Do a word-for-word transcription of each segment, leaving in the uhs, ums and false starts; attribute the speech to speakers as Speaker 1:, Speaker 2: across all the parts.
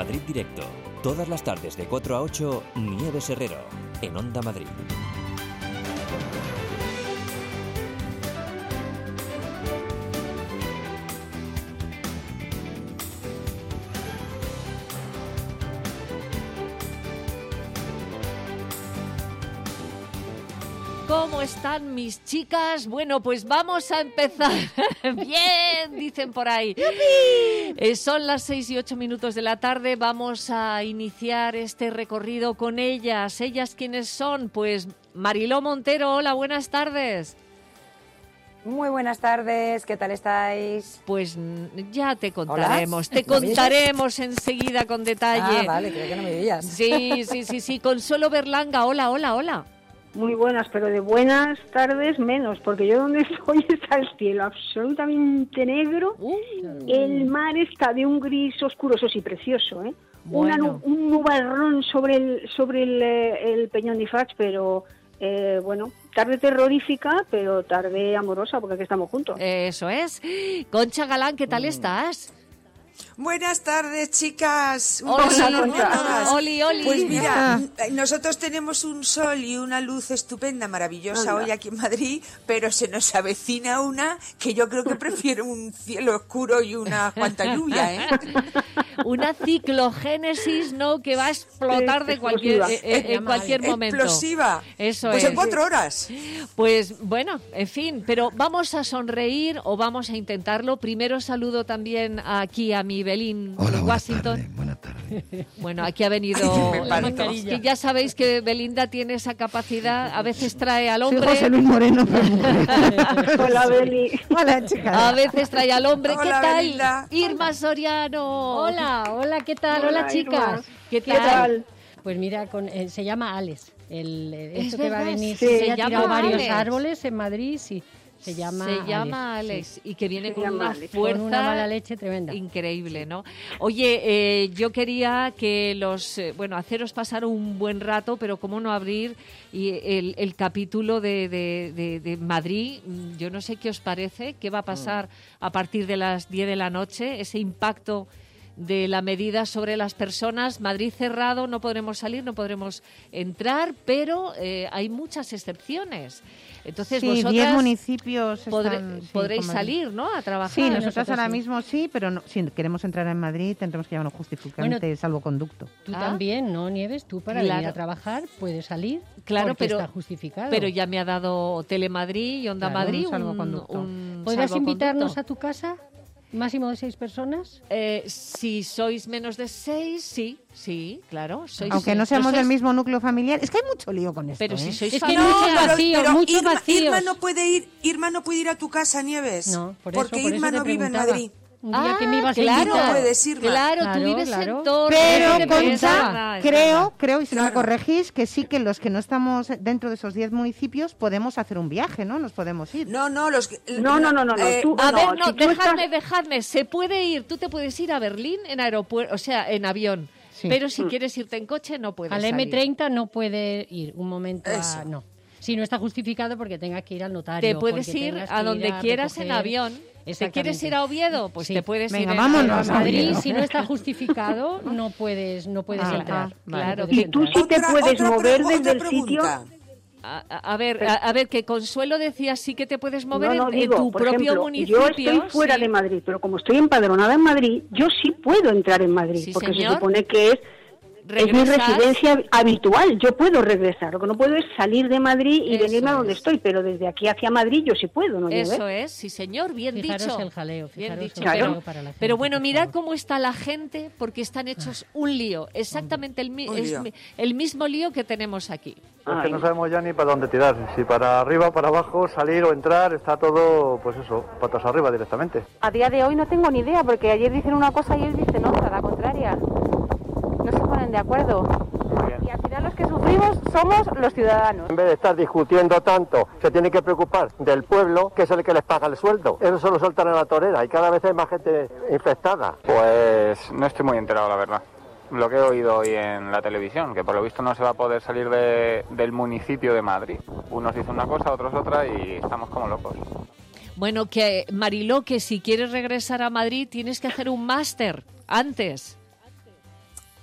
Speaker 1: Madrid Directo. Todas las tardes de cuatro a ocho, Nieves Herrero, en Onda Madrid.
Speaker 2: ¿Cómo están mis chicas? Bueno, pues vamos a empezar. Bien, dicen por ahí. Eh, son las seis y ocho minutos de la tarde. Vamos a iniciar este recorrido con ellas. ¿Ellas quiénes son? Pues Mariló Montero, hola, buenas tardes.
Speaker 3: Muy buenas tardes, ¿qué tal estáis?
Speaker 2: Pues ya te contaremos,
Speaker 3: ¿Hola?
Speaker 2: te contaremos enseguida con detalle.
Speaker 3: Ah, vale, creo que no me veías.
Speaker 2: Sí, sí, sí, sí. Consuelo Berlanga, hola, hola, hola.
Speaker 4: Muy buenas, pero de buenas tardes menos, porque yo donde estoy está el cielo absolutamente negro,
Speaker 2: Uh.
Speaker 4: el mar está de un gris oscuro, eso sí, precioso, ¿eh?
Speaker 2: Bueno.
Speaker 4: Una nu- un nubarrón sobre el sobre el, eh, el Peñón de Fax, pero eh, bueno, tarde terrorífica, pero tarde amorosa, porque aquí estamos juntos.
Speaker 2: Eso es. Concha Galán, ¿qué tal estás?
Speaker 5: Buenas tardes, chicas. Un
Speaker 2: Oli,
Speaker 5: beso
Speaker 4: Concha.
Speaker 5: a todas.
Speaker 2: Oli, Oli.
Speaker 5: Pues mira, nosotros tenemos un sol y una luz estupenda, maravillosa
Speaker 4: Anda.
Speaker 5: hoy aquí en Madrid, pero se nos avecina una que yo creo que prefiero un cielo oscuro y una cuanta lluvia, ¿eh?
Speaker 2: Una ciclogénesis, ¿no? Que va a explotar de cualquier,
Speaker 4: Explosiva.
Speaker 2: eh, eh, en cualquier momento.
Speaker 5: Explosiva.
Speaker 2: Eso
Speaker 5: Pues
Speaker 2: es.
Speaker 5: en cuatro horas.
Speaker 2: Pues bueno, en fin, pero vamos a sonreír o vamos a intentarlo. Primero saludo también aquí a mi Belín
Speaker 6: Hola, buenas
Speaker 2: Washington.
Speaker 6: tardes, buenas tardes.
Speaker 2: Bueno, aquí ha venido...
Speaker 5: Me parto.
Speaker 2: Es que ya sabéis que Belinda tiene esa capacidad, a veces trae al
Speaker 6: Soy
Speaker 2: hombre...
Speaker 6: José Luis Moreno, pero mujer.
Speaker 4: Hola, Beli.
Speaker 6: Hola, chicas.
Speaker 2: A veces trae al hombre. ¿Qué
Speaker 5: Hola,
Speaker 2: tal?
Speaker 5: Belinda.
Speaker 2: Irma Soriano.
Speaker 7: Hola, hola, ¿qué tal? Hola,
Speaker 4: Hola,
Speaker 7: chicas.
Speaker 4: Irma.
Speaker 2: ¿Qué
Speaker 4: ¿Qué
Speaker 2: tal?
Speaker 4: tal?
Speaker 7: Pues mira, con, eh, se llama Alex. El, eh,
Speaker 2: Es
Speaker 7: esto que va a
Speaker 2: verdad,
Speaker 7: venir,
Speaker 2: sí,
Speaker 7: se,
Speaker 2: se
Speaker 7: ha
Speaker 2: llama
Speaker 7: tirado varios
Speaker 2: Alex.
Speaker 7: árboles en Madrid, sí. Se llama
Speaker 2: Se llama
Speaker 7: Alex,
Speaker 2: Alex
Speaker 7: sí.
Speaker 2: y que viene
Speaker 4: Se
Speaker 2: con
Speaker 4: llama
Speaker 2: una
Speaker 4: Alex.
Speaker 2: fuerza
Speaker 7: Con una mala leche tremenda.
Speaker 2: increíble, ¿no? Oye, eh, yo quería que los, eh, bueno, haceros pasar un buen rato, pero cómo no abrir y el, el capítulo de, de, de, de Madrid. Yo no sé qué os parece, qué va a pasar a partir de las diez de la noche, ese impacto de la medida sobre las personas. Madrid cerrado, no podremos salir, no podremos entrar, pero eh, hay muchas excepciones. Entonces
Speaker 8: Sí,
Speaker 2: vosotras
Speaker 8: diez municipios
Speaker 2: podré-
Speaker 8: están, sí,
Speaker 2: podréis
Speaker 8: con Madrid.
Speaker 2: salir, ¿no? A trabajar.
Speaker 8: Sí, nosotros
Speaker 7: nosotros
Speaker 8: ahora
Speaker 7: sí.
Speaker 8: mismo sí, pero no, si queremos entrar en Madrid tendremos que llevar un justificante
Speaker 7: Bueno,
Speaker 8: salvoconducto.
Speaker 7: Tú
Speaker 2: Ah.
Speaker 7: también, ¿no, Nieves? Tú para
Speaker 2: Claro.
Speaker 7: venir a trabajar puedes salir
Speaker 2: Claro,
Speaker 7: porque
Speaker 2: pero-
Speaker 7: está justificado.
Speaker 2: Pero ya me ha dado Telemadrid y Onda
Speaker 7: Claro,
Speaker 2: Madrid
Speaker 8: un salvoconducto.
Speaker 2: un
Speaker 7: ¿Podrás
Speaker 2: salvoconducto.
Speaker 7: invitarnos a tu casa? ¿Máximo de seis personas?
Speaker 2: Eh, si sois menos de seis, sí, sí, claro. Sois,
Speaker 8: Aunque no seamos
Speaker 2: sois-
Speaker 8: del mismo núcleo familiar. Es que hay mucho lío con esto.
Speaker 2: Pero
Speaker 8: ¿eh?
Speaker 2: si sois
Speaker 7: Es que
Speaker 2: familia-
Speaker 7: mucho vacío, muchos
Speaker 5: Irma,
Speaker 7: vacíos.
Speaker 5: Irma no puede ir, Irma no puede ir a tu casa, Nieves.
Speaker 7: No, por eso,
Speaker 5: porque
Speaker 7: por
Speaker 5: Irma
Speaker 7: eso te
Speaker 5: no vive en
Speaker 7: preguntaba.
Speaker 5: Madrid.
Speaker 7: Un día que me
Speaker 2: Ah,
Speaker 7: ibas a
Speaker 2: claro,
Speaker 7: invitar.
Speaker 5: No puedes, Irma.
Speaker 2: claro, tú
Speaker 7: Claro,
Speaker 2: vives
Speaker 7: claro.
Speaker 2: en Torre.
Speaker 8: Pero,
Speaker 2: de
Speaker 8: Concha,
Speaker 2: Verdad, es
Speaker 8: creo,
Speaker 2: verdad.
Speaker 8: creo, y si no me
Speaker 5: Claro.
Speaker 8: corregís, que sí que los que no estamos dentro de esos diez municipios podemos hacer un viaje, ¿no? Nos podemos ir.
Speaker 5: No, no, los que-
Speaker 4: No, no, no, no, no,
Speaker 5: eh,
Speaker 4: tú-
Speaker 2: A
Speaker 4: No,
Speaker 2: ver, no,
Speaker 4: si tú
Speaker 2: dejadme,
Speaker 4: estás-
Speaker 2: dejadme. Se puede ir, tú te puedes ir a Berlín en aeropuerto, o sea, en avión.
Speaker 8: Sí.
Speaker 2: Pero si quieres irte en coche, no puedes
Speaker 7: Al
Speaker 2: salir.
Speaker 7: eme treinta no puede ir un momento a...
Speaker 5: Eso.
Speaker 7: No. Si no está justificado porque tengas que ir al notario.
Speaker 2: Te puedes
Speaker 7: porque
Speaker 2: ir
Speaker 7: tengas
Speaker 2: a
Speaker 7: que
Speaker 2: donde
Speaker 7: ir a
Speaker 2: quieras en
Speaker 7: recoger-
Speaker 2: avión. ¿Te
Speaker 7: Exactamente.
Speaker 2: quieres ir a Oviedo? Pues
Speaker 7: Sí.
Speaker 2: te puedes
Speaker 8: Venga,
Speaker 2: ir en
Speaker 8: vámonos
Speaker 2: avión.
Speaker 7: Pero a Madrid,
Speaker 8: Oviedo.
Speaker 7: si no está justificado, no puedes, no puedes
Speaker 8: Ah,
Speaker 7: entrar.
Speaker 8: ah,
Speaker 2: claro,
Speaker 7: No puedes
Speaker 2: que
Speaker 4: tú
Speaker 7: entrar.
Speaker 4: sí te
Speaker 5: Otra-
Speaker 4: puedes
Speaker 5: otra
Speaker 4: mover
Speaker 5: pregu-
Speaker 4: desde
Speaker 5: otra
Speaker 4: el sitio.
Speaker 5: pregunta.
Speaker 2: A, a- a ver, a, a ver, que Consuelo decía sí que te puedes mover
Speaker 4: No, no,
Speaker 2: en, en
Speaker 4: digo,
Speaker 2: tu
Speaker 4: por
Speaker 2: propio
Speaker 4: ejemplo,
Speaker 2: municipio.
Speaker 4: yo estoy fuera
Speaker 2: sí.
Speaker 4: de Madrid, pero como estoy empadronada en Madrid, yo sí puedo entrar en Madrid,
Speaker 2: Sí,
Speaker 4: porque
Speaker 2: señor.
Speaker 4: se supone que es, es mi
Speaker 2: Regresas.
Speaker 4: residencia habitual, yo puedo regresar, lo que no puedo es salir de Madrid y
Speaker 2: Eso
Speaker 4: venirme a donde
Speaker 2: es.
Speaker 4: estoy, pero desde aquí hacia Madrid yo sí puedo, ¿no?
Speaker 2: Eso
Speaker 4: Nieves?
Speaker 2: es, sí señor, bien
Speaker 7: Fijaros
Speaker 2: dicho.
Speaker 7: el jaleo,
Speaker 2: bien
Speaker 7: fijaros
Speaker 2: dicho.
Speaker 7: el
Speaker 4: jaleo
Speaker 2: Pero,
Speaker 7: para la gente,
Speaker 2: pero bueno,
Speaker 7: por
Speaker 2: mirad
Speaker 7: favor.
Speaker 2: cómo está la gente, porque están hechos un lío, exactamente el, mi-
Speaker 5: Un
Speaker 2: es
Speaker 5: lío.
Speaker 2: mi- el mismo lío que tenemos aquí.
Speaker 9: Es que
Speaker 4: Ay.
Speaker 9: no sabemos ya ni para dónde tirar, si para arriba, para abajo, salir o entrar, está todo, pues eso, patas arriba directamente.
Speaker 10: A día de hoy no tengo ni idea, porque ayer dicen una cosa y hoy dicen otra, la contraria. No se ponen de acuerdo.
Speaker 9: Muy bien.
Speaker 10: Y al final los que sufrimos somos los ciudadanos.
Speaker 9: En vez de estar discutiendo tanto, se tiene que preocupar del pueblo, que es el que les paga el sueldo. Eso se lo sueltan a la torera y cada vez hay más gente infectada.
Speaker 11: Pues no estoy muy enterado, la verdad. Lo que he oído hoy en la televisión, que por lo visto no se va a poder salir de, del municipio de Madrid. Unos dicen una cosa, otros otra y estamos como locos.
Speaker 2: Bueno, que Mariló, que si quieres regresar a Madrid tienes que hacer un máster antes.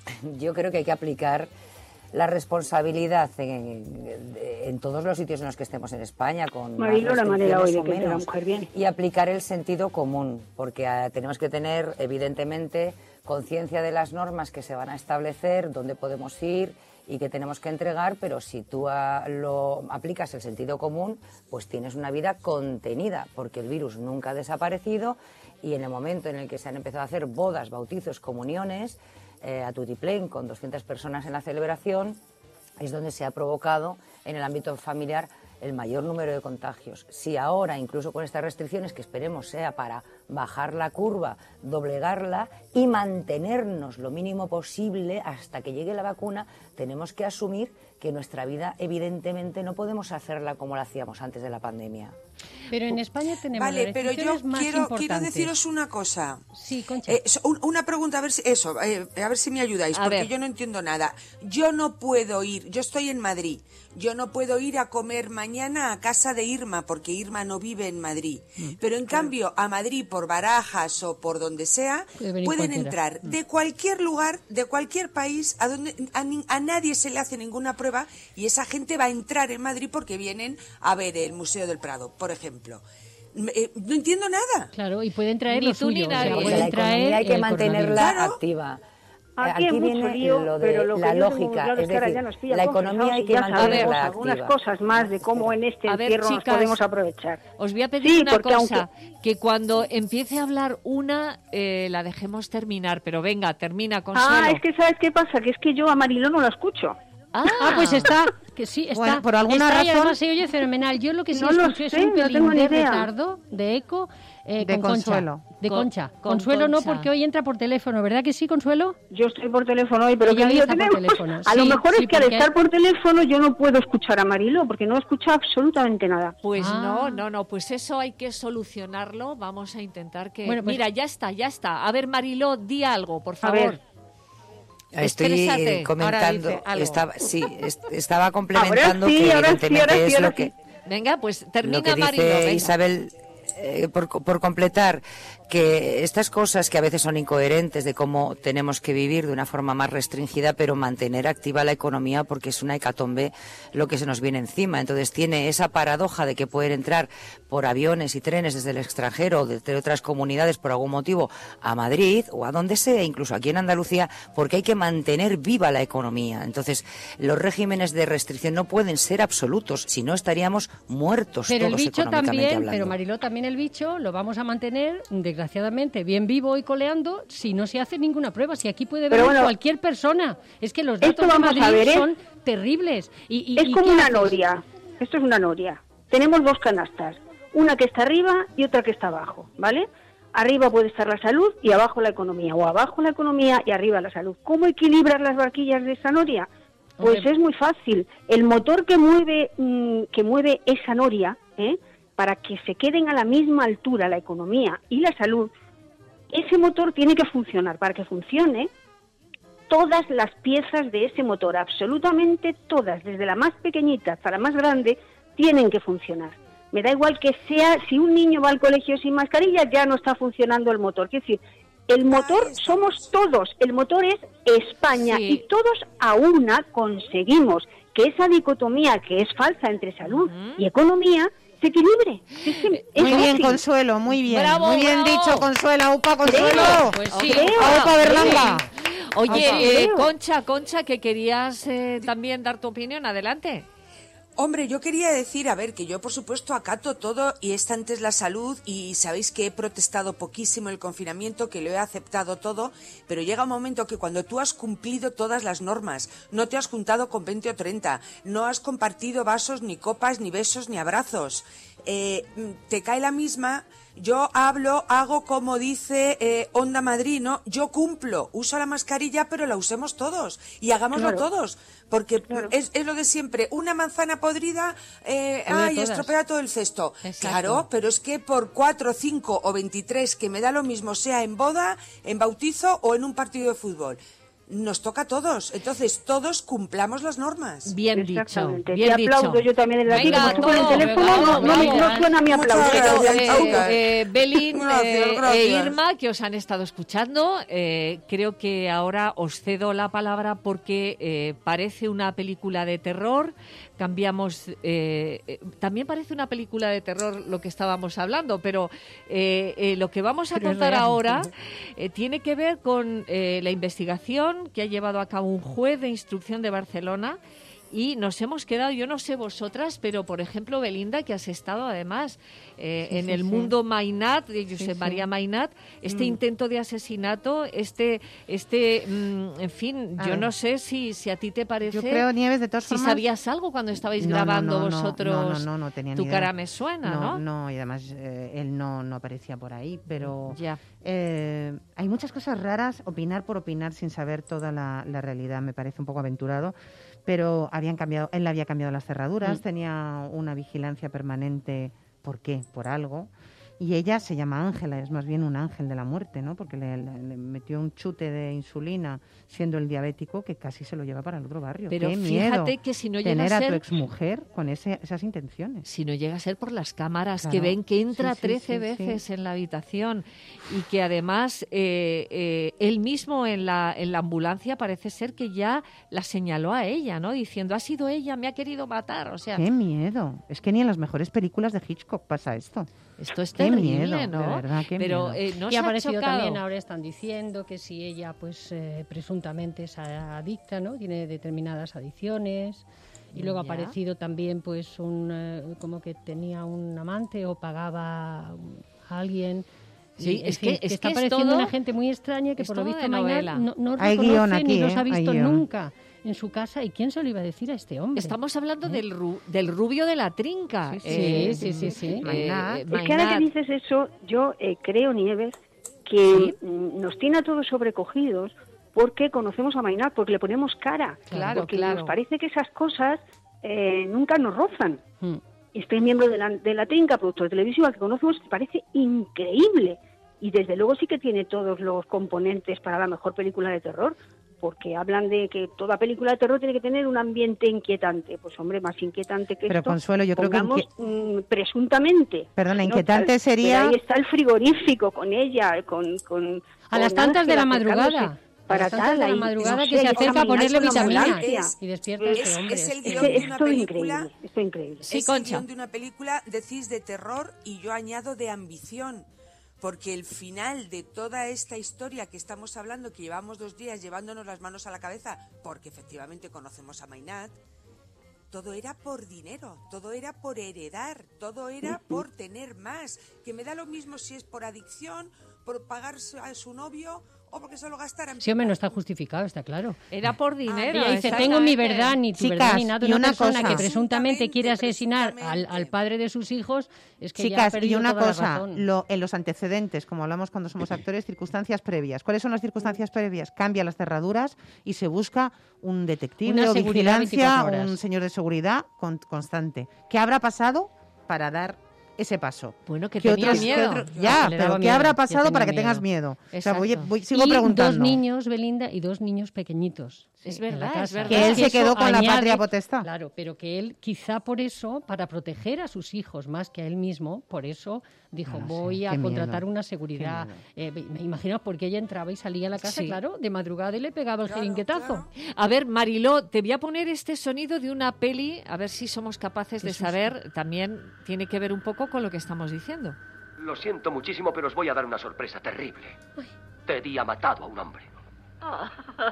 Speaker 3: yo creo que hay que aplicar la responsabilidad en, en todos los sitios en los que estemos en España, con
Speaker 4: Marilo,
Speaker 3: más
Speaker 4: la manera hoy de
Speaker 3: restricciones o
Speaker 4: que la
Speaker 3: menos,
Speaker 4: mujer viene.
Speaker 3: y aplicar el sentido común, porque uh, tenemos que tener, evidentemente, conciencia de las normas que se van a establecer, dónde podemos ir y que tenemos que entregar, pero si tú uh, lo aplicas el sentido común, pues tienes una vida contenida, porque el virus nunca ha desaparecido, y en el momento en el que se han empezado a hacer bodas, bautizos, comuniones, eh, a tutiplén, con doscientas personas en la celebración, es donde se ha provocado en el ámbito familiar el mayor número de contagios. Si ahora, incluso con estas restricciones, que esperemos sea para bajar la curva, doblegarla y mantenernos lo mínimo posible hasta que llegue la vacuna, tenemos que asumir que nuestra vida, evidentemente, no podemos hacerla como la hacíamos antes de la pandemia.
Speaker 7: Pero en España tenemos
Speaker 5: Vale, pero yo
Speaker 7: más
Speaker 5: quiero,
Speaker 7: importantes.
Speaker 5: quiero deciros una cosa.
Speaker 7: Sí, Concha.
Speaker 5: Eh, un- una pregunta, a ver si, eso, eh, a ver si me ayudáis,
Speaker 2: A
Speaker 5: porque
Speaker 2: ver.
Speaker 5: yo no entiendo nada. Yo no puedo ir, yo estoy en Madrid, yo no puedo ir a comer mañana a casa de Irma, porque Irma no vive en Madrid. Pero en cambio, a Madrid, por Barajas o por donde sea,
Speaker 7: Puede venir
Speaker 5: pueden
Speaker 7: cualquiera.
Speaker 5: entrar de cualquier lugar, de cualquier país, a donde a, ni- a nadie se le hace ninguna prueba, y esa gente va a entrar en Madrid porque vienen a ver el Museo del Prado, por ejemplo. Eh, no entiendo nada.
Speaker 7: Claro, y pueden traer
Speaker 2: Ni
Speaker 7: lo
Speaker 2: tú ni
Speaker 7: suyo. o sea,
Speaker 2: nadie.
Speaker 3: Porque
Speaker 7: pueden
Speaker 3: la
Speaker 7: traer
Speaker 3: economía hay que
Speaker 7: el
Speaker 3: mantenerla
Speaker 7: coronavirus.
Speaker 3: activa.
Speaker 4: Aquí hay mucho
Speaker 3: viene
Speaker 4: lío,
Speaker 3: lo de
Speaker 4: pero lo que
Speaker 3: la
Speaker 4: yo tengo
Speaker 3: lógica,
Speaker 4: claro
Speaker 3: es
Speaker 4: que ahora
Speaker 3: decir,
Speaker 4: ya nos pilla
Speaker 3: la
Speaker 4: confesados
Speaker 3: economía hay
Speaker 4: y
Speaker 3: que
Speaker 4: ya sabemos
Speaker 3: mantenerla
Speaker 4: algunas
Speaker 3: activa.
Speaker 4: cosas más de cómo en este
Speaker 2: A ver,
Speaker 4: encierro nos
Speaker 2: chicas,
Speaker 4: podemos aprovechar.
Speaker 2: Os voy a pedir
Speaker 4: Sí,
Speaker 2: una
Speaker 4: porque
Speaker 2: cosa, que cuando empiece a hablar una, eh, la dejemos terminar, pero venga, termina, Consuelo.
Speaker 4: Ah, es que ¿sabes qué pasa? Que es que yo a Mariló no la escucho.
Speaker 2: Ah,
Speaker 7: Ah, pues está, que sí, está.
Speaker 8: Bueno, por alguna
Speaker 7: está y
Speaker 8: razón-
Speaker 7: además se oye fenomenal. Yo lo que sí
Speaker 4: No lo
Speaker 7: escucho es
Speaker 4: sé,
Speaker 7: un
Speaker 4: no
Speaker 7: pelín
Speaker 4: tengo ni
Speaker 7: de
Speaker 4: idea.
Speaker 7: retardo, de eco, eh,
Speaker 8: De
Speaker 7: con
Speaker 8: Consuelo.
Speaker 7: Concha. De
Speaker 2: Con-
Speaker 7: Concha.
Speaker 2: con
Speaker 7: Consuelo no,
Speaker 2: Concha.
Speaker 7: porque hoy entra por teléfono, ¿verdad que sí, Consuelo?
Speaker 4: Yo estoy por teléfono hoy, pero
Speaker 7: Ella
Speaker 4: que
Speaker 7: hoy
Speaker 4: lío
Speaker 7: está por
Speaker 4: tenemos.
Speaker 7: teléfono.
Speaker 4: A lo
Speaker 7: Sí,
Speaker 4: mejor
Speaker 7: sí,
Speaker 4: es que al
Speaker 7: porque-
Speaker 4: estar por teléfono yo no puedo escuchar a Mariló, porque no escucha absolutamente nada.
Speaker 2: Pues
Speaker 7: Ah.
Speaker 2: no, no, no, pues eso hay que solucionarlo. Vamos a intentar que...
Speaker 7: Bueno, pues-
Speaker 2: Mira, ya está, ya está. A ver, Mariló, di algo, por
Speaker 4: A
Speaker 2: favor.
Speaker 4: ver.
Speaker 3: Estoy
Speaker 2: Exprésate.
Speaker 3: eh, comentando,
Speaker 2: Ahora dice algo.
Speaker 3: estaba, sí, est- estaba complementando
Speaker 4: Ahora sí,
Speaker 3: que
Speaker 4: ahora sí,
Speaker 3: evidentemente
Speaker 4: ahora sí,
Speaker 3: es
Speaker 4: ahora
Speaker 3: lo que
Speaker 4: sí.
Speaker 2: Venga, pues
Speaker 3: lo
Speaker 2: termina,
Speaker 3: que dice
Speaker 2: Mariló. venga.
Speaker 3: Isabel, eh, por, por completar, que estas cosas que a veces son incoherentes de cómo tenemos que vivir de una forma más restringida, pero mantener activa la economía porque es una hecatombe lo que se nos viene encima. Entonces tiene esa paradoja de que pueden entrar por aviones y trenes desde el extranjero o desde otras comunidades por algún motivo a Madrid o a donde sea, incluso aquí en Andalucía, porque hay que mantener viva la economía. Entonces los regímenes de restricción no pueden ser absolutos, si no estaríamos muertos
Speaker 7: Pero el
Speaker 3: todos
Speaker 7: bicho
Speaker 3: económicamente
Speaker 7: también,
Speaker 3: hablando.
Speaker 7: pero Mariló, también el bicho lo vamos a mantener, desgraciadamente, bien vivo y coleando si no se hace ninguna prueba. Si aquí puede
Speaker 4: Pero
Speaker 7: venir
Speaker 4: bueno,
Speaker 7: cualquier persona. Es que los
Speaker 4: esto
Speaker 7: datos de
Speaker 4: vamos a
Speaker 7: Madrid
Speaker 4: ver, ¿eh?
Speaker 7: son terribles. Y, y-
Speaker 4: Es
Speaker 7: y
Speaker 4: como
Speaker 7: ¿qué
Speaker 4: una
Speaker 7: haces?
Speaker 4: noria. Esto es una noria. Tenemos dos canastas, una que está arriba y otra que está abajo, ¿vale? Arriba puede estar la salud y abajo la economía, o abajo la economía y arriba la salud. ¿Cómo equilibrar las barquillas de esa noria? Pues
Speaker 7: Hombre.
Speaker 4: es muy fácil. El motor que mueve mm, que mueve esa noria, ¿eh? para que se queden a la misma altura la economía y la salud, ese motor tiene que funcionar. Para que funcione, todas las piezas de ese motor, absolutamente todas, desde la más pequeñita hasta la más grande, tienen que funcionar. Me da igual que sea, si un niño va al colegio sin mascarilla, ya no está funcionando el motor. Quiero decir, el motor somos todos, el motor es España,
Speaker 2: Sí.
Speaker 4: y todos a una conseguimos que esa dicotomía que es falsa entre salud y economía se equilibre. Es que es
Speaker 8: Muy bien,
Speaker 4: fácil.
Speaker 8: Consuelo, muy bien.
Speaker 2: Bravo,
Speaker 8: muy bien
Speaker 2: bravo.
Speaker 8: dicho, Consuelo. ¡Aupa, Consuelo!
Speaker 7: Pues sí.
Speaker 4: Creo.
Speaker 8: ¡Aupa, Berlanga!
Speaker 2: Oye,
Speaker 4: Opa.
Speaker 2: eh,
Speaker 4: Creo.
Speaker 2: Concha, Concha, que querías eh, también dar tu opinión, adelante.
Speaker 5: Hombre, yo quería decir, a ver, que yo por supuesto acato todo y esta antes la salud y sabéis que he protestado poquísimo el confinamiento, que lo he aceptado todo, pero llega un momento que cuando tú has cumplido todas las normas, no te has juntado con veinte o treinta, no has compartido vasos, ni copas, ni besos, ni abrazos, eh, te cae la misma. Yo hablo, hago como dice eh, Onda Madrid, ¿no? Yo cumplo, uso la mascarilla, pero la usemos todos y hagámoslo
Speaker 4: Claro.
Speaker 5: todos, porque
Speaker 4: Claro.
Speaker 5: es, es lo de siempre. Una manzana podrida, eh,
Speaker 7: Podrida
Speaker 5: ay,
Speaker 7: todas.
Speaker 5: estropea todo el cesto.
Speaker 2: Exacto.
Speaker 5: Claro, pero es que por cuatro, cinco o veintitrés, que me da lo mismo, sea en boda, en bautizo o en un partido de fútbol. nos toca a todos. Entonces, todos cumplamos las normas.
Speaker 2: Bien dicho,
Speaker 4: Exactamente.
Speaker 2: bien
Speaker 4: Te aplaudo
Speaker 2: dicho.
Speaker 4: yo también desde aquí,
Speaker 2: Venga,
Speaker 4: como estoy con el
Speaker 2: todo,
Speaker 4: teléfono,
Speaker 2: bravo,
Speaker 4: no, no, me-
Speaker 2: bravo.
Speaker 4: no suena mi aplauso.
Speaker 5: Muchas
Speaker 2: Pero,
Speaker 5: gracias,
Speaker 2: eh,
Speaker 5: Auca.
Speaker 2: eh, Belín
Speaker 5: Gracias,
Speaker 2: eh,
Speaker 5: gracias.
Speaker 2: e Irma, que os han estado escuchando, eh, creo que ahora os cedo la palabra porque eh, parece una película de terror. Cambiamos, eh, eh, también parece una película de terror lo que estábamos hablando, pero eh, eh, lo que vamos a
Speaker 7: Pero es
Speaker 2: contar
Speaker 7: real.
Speaker 2: ahora eh, tiene que ver con eh, la investigación que ha llevado a cabo un juez de instrucción de Barcelona. Y nos hemos quedado, yo no sé vosotras, pero por ejemplo, Belinda, que has estado además eh,
Speaker 8: Sí,
Speaker 2: en
Speaker 8: sí,
Speaker 2: el
Speaker 8: sí.
Speaker 2: mundo Mainat, de Josep
Speaker 8: Sí, sí.
Speaker 2: María Mainat, este
Speaker 8: Mm.
Speaker 2: intento de asesinato, este, este mm, en fin,
Speaker 8: A
Speaker 2: yo
Speaker 8: ver.
Speaker 2: no sé si, si a ti te parece...
Speaker 8: Yo creo, Nieves, de todas
Speaker 2: si
Speaker 8: formas...
Speaker 2: sabías algo cuando estabais
Speaker 8: No, no,
Speaker 2: grabando
Speaker 8: no, no,
Speaker 2: vosotros,
Speaker 8: no, no, no, no tenía ni
Speaker 2: tu
Speaker 8: idea.
Speaker 2: cara me suena, ¿no?
Speaker 8: No, no, y además eh, él no, no aparecía por ahí, pero
Speaker 2: Ya.
Speaker 8: eh, hay muchas cosas raras, opinar por opinar sin saber toda la, la realidad me parece un poco aventurado, pero habían cambiado, él había cambiado las cerraduras,
Speaker 2: Mm.
Speaker 8: tenía una vigilancia permanente, ¿por qué? Por algo. Y ella se llama Ángela, es más bien un ángel de la muerte, ¿no? Porque le, le- le metió un chute de insulina siendo el diabético que casi se lo lleva para el otro barrio.
Speaker 2: Pero
Speaker 8: ¡Qué
Speaker 2: fíjate
Speaker 8: miedo
Speaker 2: que si no llega
Speaker 8: tener
Speaker 2: a
Speaker 8: a tu
Speaker 2: ser-
Speaker 8: exmujer con ese, esas intenciones!
Speaker 2: Si no llega a ser por las cámaras
Speaker 8: Claro.
Speaker 2: que ven que entra
Speaker 8: Sí, sí,
Speaker 2: trece
Speaker 8: sí,
Speaker 2: veces
Speaker 8: sí.
Speaker 2: en la habitación y que además eh, eh, él mismo en la, en la ambulancia parece ser que ya la señaló a ella, ¿no? Diciendo, ha sido ella, me ha querido matar. O sea,
Speaker 8: ¡Qué miedo! Es que ni en las mejores películas de Hitchcock pasa esto.
Speaker 2: esto es
Speaker 8: Qué
Speaker 2: terrible,
Speaker 8: miedo,
Speaker 2: ¿no?
Speaker 8: de verdad, qué
Speaker 2: Pero
Speaker 8: miedo.
Speaker 2: eh, no
Speaker 7: y
Speaker 2: se
Speaker 7: ha
Speaker 2: ha
Speaker 7: aparecido
Speaker 2: chocado.
Speaker 7: también, ahora están diciendo que si ella, pues eh, presuntamente es adicta, ¿no? Tiene determinadas adicciones. Y luego ha
Speaker 2: Ya.
Speaker 7: aparecido también, pues, un eh, como que tenía un amante o pagaba a alguien.
Speaker 2: Sí,
Speaker 7: Y, en
Speaker 2: es
Speaker 7: fin,
Speaker 2: que- es
Speaker 7: está
Speaker 2: que es
Speaker 7: apareciendo
Speaker 2: todo-
Speaker 7: una gente muy extraña que
Speaker 2: es
Speaker 7: por lo
Speaker 2: todo
Speaker 7: visto
Speaker 2: de
Speaker 7: Maynard
Speaker 2: novela.
Speaker 7: no, no
Speaker 8: Hay
Speaker 7: reconoce
Speaker 8: guión
Speaker 7: ni
Speaker 8: aquí,
Speaker 7: los
Speaker 8: ¿eh?
Speaker 7: ha
Speaker 8: Hay
Speaker 7: visto
Speaker 8: guión.
Speaker 7: nunca en su casa. ¿Y quién se lo iba a decir a este hombre?
Speaker 2: Estamos hablando del, ru- del rubio de la trinca.
Speaker 8: Sí, sí.
Speaker 2: eh,
Speaker 7: Sí, sí, sí, sí.
Speaker 2: eh,
Speaker 8: Maynard.
Speaker 2: eh,
Speaker 4: Es que ahora que
Speaker 2: Maynard.
Speaker 4: dices eso, yo eh, creo, Nieves, que mm, nos tiene a todos sobrecogidos porque conocemos a Maynard, porque le ponemos cara.
Speaker 2: Claro,
Speaker 4: porque
Speaker 2: claro.
Speaker 4: nos parece que esas cosas eh, nunca nos rozan.
Speaker 7: Mm.
Speaker 4: Este miembro de la, de la trinca, productor televisivo, al que conocemos, parece increíble. Y desde luego sí que tiene todos los componentes para la mejor película de terror, porque hablan de que toda película de terror tiene que tener un ambiente inquietante. Pues hombre, más inquietante que
Speaker 8: Pero,
Speaker 4: esto,
Speaker 8: Consuelo, yo creo que
Speaker 4: pongamos,
Speaker 8: inqui-
Speaker 4: mm, presuntamente.
Speaker 8: Perdona,
Speaker 4: No,
Speaker 8: inquietante
Speaker 4: tal-
Speaker 8: sería-
Speaker 4: pero ahí está el frigorífico con ella, con... con
Speaker 7: A las
Speaker 4: con
Speaker 7: tantas de la
Speaker 4: Ángela
Speaker 7: madrugada.
Speaker 4: acercándose.
Speaker 7: A
Speaker 4: Para
Speaker 7: las tantas
Speaker 4: tal,
Speaker 7: de la
Speaker 4: ahí,
Speaker 7: madrugada
Speaker 4: no
Speaker 7: que
Speaker 4: sé,
Speaker 7: se
Speaker 4: esa
Speaker 7: acerca a
Speaker 4: Maynard
Speaker 7: ponerle
Speaker 4: con la
Speaker 7: vitaminas
Speaker 4: ambulancia.
Speaker 7: y despierta a
Speaker 5: Es,
Speaker 7: este hombre.
Speaker 5: es el
Speaker 4: Es
Speaker 5: guión
Speaker 4: que
Speaker 5: de
Speaker 4: es
Speaker 5: una
Speaker 4: todo
Speaker 5: película.
Speaker 4: increíble, es todo increíble.
Speaker 2: Sí,
Speaker 5: es el
Speaker 2: Concha.
Speaker 5: guión de una película, decís, de terror, y yo añado de ambición. Porque el final de toda esta historia que estamos hablando, que llevamos dos días llevándonos las manos a la cabeza, porque efectivamente conocemos a Maynard, todo era por dinero, todo era por heredar, todo era por tener más. Que me da lo mismo si es por adicción, por pagar a su novio o porque se lo gastaran.
Speaker 7: Sí, hombre, no está justificado, está claro.
Speaker 2: Era por dinero.
Speaker 7: Ella dice, tengo mi
Speaker 2: exactamente.
Speaker 7: verdad, ni tu
Speaker 8: Chicas,
Speaker 7: verdad, ni nada.
Speaker 8: y
Speaker 7: Una
Speaker 8: una
Speaker 7: persona
Speaker 8: cosa.
Speaker 7: que presuntamente quiere asesinar al,
Speaker 5: Presuntamente.
Speaker 7: al padre de sus hijos, es que ya ha
Speaker 8: Chicas, y
Speaker 7: perdido
Speaker 8: una
Speaker 7: toda la
Speaker 8: cosa,
Speaker 7: razón.
Speaker 8: lo, en los antecedentes, como hablamos cuando somos actores, circunstancias previas. ¿Cuáles son las circunstancias previas? Cambia las cerraduras y se busca un detective
Speaker 7: Una
Speaker 8: o
Speaker 7: seguridad
Speaker 8: vigilancia,
Speaker 7: veinticuatro horas.
Speaker 8: un señor de seguridad con- constante. ¿Qué habrá pasado para dar ese paso?
Speaker 2: Bueno, que
Speaker 8: ¿Qué
Speaker 2: tenía
Speaker 8: otros- qué
Speaker 2: miedo.
Speaker 8: otro-
Speaker 7: Que
Speaker 8: ya,
Speaker 7: le
Speaker 8: pero
Speaker 7: daba
Speaker 8: ¿qué
Speaker 7: miedo,
Speaker 8: habrá
Speaker 7: ya
Speaker 8: pasado
Speaker 7: tenía
Speaker 8: para que
Speaker 7: miedo.
Speaker 8: tengas miedo? O sea, voy-
Speaker 2: Exacto.
Speaker 8: voy- sigo
Speaker 7: y
Speaker 8: preguntando.
Speaker 7: dos niños, Belinda, y dos niños pequeñitos.
Speaker 2: Es
Speaker 7: en
Speaker 2: verdad,
Speaker 7: la
Speaker 2: es
Speaker 7: casa.
Speaker 2: verdad.
Speaker 8: Que él se
Speaker 7: eso
Speaker 8: quedó con la
Speaker 7: añade-
Speaker 8: patria potestad.
Speaker 7: Claro, pero que él quizá por eso, para proteger a sus hijos más que a él mismo, por eso dijo,
Speaker 8: No lo sé,
Speaker 7: voy a
Speaker 8: qué
Speaker 7: contratar
Speaker 8: miedo,
Speaker 7: una seguridad.
Speaker 8: qué
Speaker 7: Eh, me imagino porque ella entraba y salía a la casa,
Speaker 2: Sí.
Speaker 7: claro, de madrugada y le pegaba el
Speaker 5: Claro,
Speaker 7: jeringuetazo.
Speaker 5: claro.
Speaker 2: A ver, Mariló, te voy a poner este sonido de una peli, a ver si somos capaces de saber, también tiene que ver un poco con lo que estamos diciendo.
Speaker 12: Lo siento muchísimo, pero os voy a dar una sorpresa terrible. Teddy ha matado a un hombre.
Speaker 13: Ah,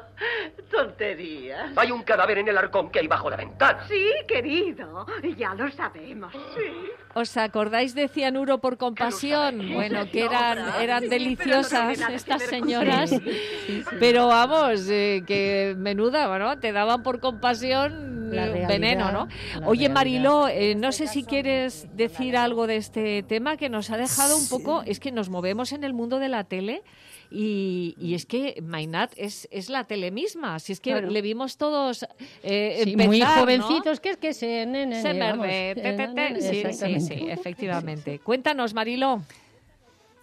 Speaker 13: tonterías.
Speaker 12: Hay un cadáver en el arcón que hay bajo la ventana.
Speaker 13: Sí, querido, ya lo sabemos. Sí.
Speaker 2: ¿Os acordáis de Cianuro por compasión? Bueno, que eran, eran deliciosas estas señoras, pero vamos, eh, que menuda, ¿no? Te daban por compasión
Speaker 7: La
Speaker 2: eh,
Speaker 7: realidad,
Speaker 2: veneno, ¿no?
Speaker 7: la
Speaker 2: Oye,
Speaker 7: realidad.
Speaker 2: Mariló, eh, no sé si quieres decir algo de este tema que nos ha dejado un poco, es que nos movemos en el mundo de la tele y, y es que Maynard es, es la tele misma, si es que
Speaker 4: Claro.
Speaker 2: le vimos todos eh,
Speaker 7: Sí,
Speaker 2: empezar,
Speaker 7: muy
Speaker 2: ¿no?
Speaker 7: jovencitos, que es que se... ne, ne,
Speaker 2: Se
Speaker 7: ne,
Speaker 2: me
Speaker 7: vamos,
Speaker 2: re- te, te,
Speaker 7: eh,
Speaker 2: te. Sí, sí,
Speaker 7: exactamente.
Speaker 2: sí, efectivamente. Cuéntanos, Mariló.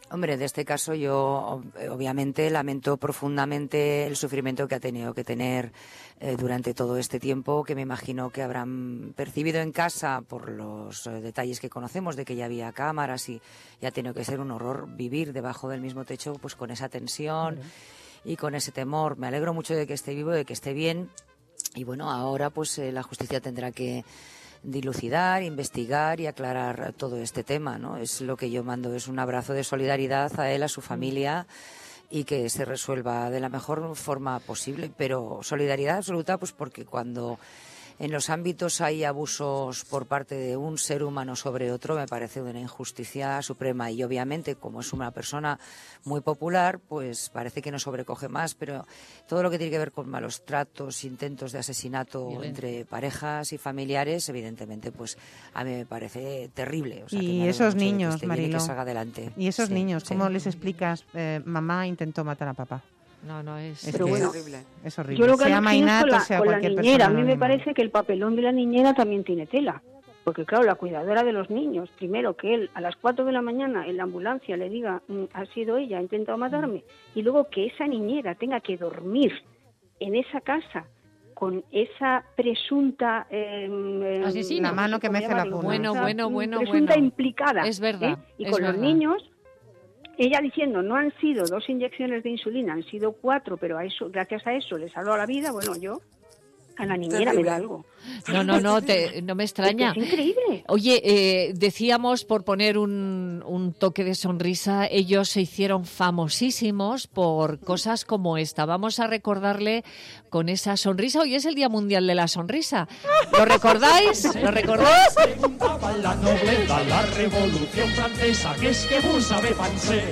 Speaker 3: Hombre, en este caso yo obviamente lamento profundamente el sufrimiento que ha tenido que tener eh, durante todo este tiempo, que me imagino que habrán percibido en casa por los eh, detalles que conocemos de que ya había cámaras y ya ha tenido que ser un horror vivir debajo del mismo techo pues con esa tensión uh-huh. y con ese temor. Me alegro mucho de que esté vivo, de que esté bien y bueno, ahora pues eh, la justicia tendrá que dilucidar, investigar y aclarar todo este tema, ¿no? Es lo que yo mando, es un abrazo de solidaridad a él, a su familia y que se resuelva de la mejor forma posible, pero solidaridad absoluta pues porque cuando en los ámbitos hay abusos por parte de un ser humano sobre otro me parece una injusticia suprema y obviamente como es una persona muy popular pues parece que no sobrecoge más, pero todo lo que tiene que ver con malos tratos, intentos de asesinato Violenta. entre parejas y familiares evidentemente pues a mí me parece terrible. O sea,
Speaker 8: y esos niños,
Speaker 3: que
Speaker 8: Mariló,
Speaker 3: que salga adelante.
Speaker 8: y esos
Speaker 3: sí,
Speaker 8: niños, ¿cómo
Speaker 3: sí.
Speaker 8: les explicas? Eh, mamá intentó matar a papá.
Speaker 2: No, no, es,
Speaker 8: es,
Speaker 4: Pero
Speaker 8: que
Speaker 4: bueno,
Speaker 8: es horrible. Es horrible.
Speaker 4: Yo lo que
Speaker 8: sea Mainato,
Speaker 4: con la,
Speaker 8: sea
Speaker 4: con la
Speaker 8: cualquier
Speaker 4: niñera,
Speaker 8: persona.
Speaker 4: a mí me
Speaker 8: no,
Speaker 4: parece que el papelón de la niñera también tiene tela. Porque claro, la cuidadora de los niños, primero que él a las cuatro de la mañana en la ambulancia le diga, ha sido ella, ha intentado matarme, y luego que esa niñera tenga que dormir en esa casa con esa presunta eh,
Speaker 8: asesina, la mano que mece la cuna.
Speaker 2: Bueno, bueno, bueno,
Speaker 4: presunta
Speaker 2: bueno.
Speaker 4: implicada.
Speaker 2: Es verdad.
Speaker 4: ¿eh? Y
Speaker 2: es
Speaker 4: con
Speaker 2: verdad.
Speaker 4: los niños, ella diciendo, no han sido dos inyecciones de insulina, han sido cuatro, pero a eso, gracias a eso le salvó la vida. Bueno, yo a la niñera me da algo.
Speaker 2: No, no, no, te, no me extraña.
Speaker 4: Es, que es increíble.
Speaker 2: Oye, eh, decíamos, por poner un, un toque de sonrisa, ellos se hicieron famosísimos por cosas como esta. Vamos a recordarle con esa sonrisa. Hoy es el Día Mundial de la Sonrisa. ¿Lo recordáis? ¿Lo recordáis?
Speaker 14: Preguntaba la nobleza, la Revolución Francesa, que es que vous savez penser.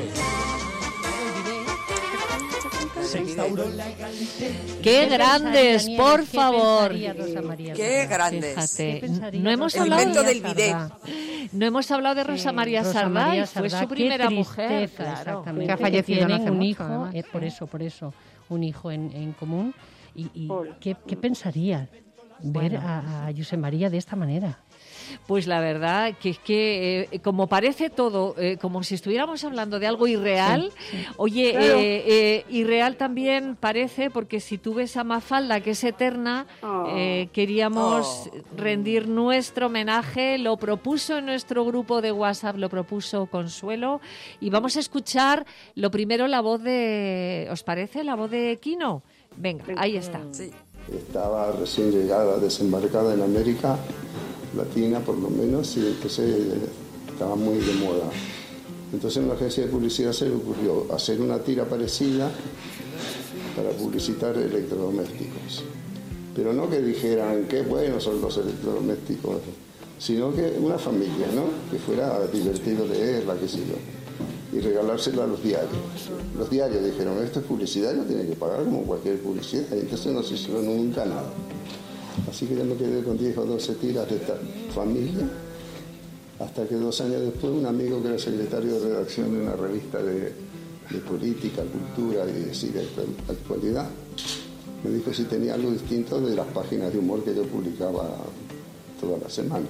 Speaker 2: ¡Qué grandes,
Speaker 7: Daniel,
Speaker 2: por
Speaker 7: ¿qué
Speaker 2: favor!
Speaker 7: Rosa María
Speaker 5: ¡Qué
Speaker 7: Sardá?
Speaker 5: grandes!
Speaker 2: Fíjate, no hemos
Speaker 5: el
Speaker 2: hablado
Speaker 5: invento
Speaker 2: de
Speaker 5: del bidet.
Speaker 2: No hemos hablado de Rosa María
Speaker 7: Rosa
Speaker 2: Sardá,
Speaker 7: María
Speaker 2: y fue
Speaker 7: Sardá,
Speaker 2: su
Speaker 7: qué
Speaker 2: primera
Speaker 7: tristeza,
Speaker 2: mujer, claro.
Speaker 7: exactamente,
Speaker 8: que ha fallecido
Speaker 7: tienen
Speaker 8: no hace
Speaker 7: un
Speaker 8: mucho,
Speaker 7: hijo,
Speaker 8: además.
Speaker 7: eh, por eso, por eso, un hijo en, en común. ¿Y, y ¿qué, qué pensaría ver
Speaker 2: Bueno.
Speaker 7: a, a José María de esta manera?
Speaker 2: Pues la verdad que es que eh, como parece todo, eh, como si estuviéramos hablando de algo irreal,
Speaker 7: Sí, sí.
Speaker 2: oye,
Speaker 4: Claro.
Speaker 2: eh, eh, irreal también parece, porque si tú ves a Mafalda, que es eterna,
Speaker 4: Oh.
Speaker 2: eh, queríamos
Speaker 5: Oh.
Speaker 2: rendir nuestro homenaje, lo propuso en nuestro grupo de WhatsApp, lo propuso Consuelo, y vamos a escuchar lo primero la voz de, ¿os parece? La voz de Quino. Venga, ahí está.
Speaker 5: Sí.
Speaker 15: Estaba recién llegada, desembarcada en América Latina por lo menos, y entonces estaba muy de moda. Entonces en la agencia de publicidad se le ocurrió hacer una tira parecida para publicitar electrodomésticos. Pero no que dijeran qué buenos son los electrodomésticos, sino que una familia, ¿no? Que fuera divertido leerla, qué sé yo, y regalársela a los diarios. Los diarios dijeron, esto es publicidad, yo tiene que pagar como cualquier publicidad, y entonces no se hizo nunca nada. Así que yo me quedé con diez o doce tiras de esta familia, hasta que dos años después un amigo que era secretario de redacción de una revista de, de política, cultura y así de actualidad, me dijo si tenía algo distinto de las páginas de humor que yo publicaba toda la semana.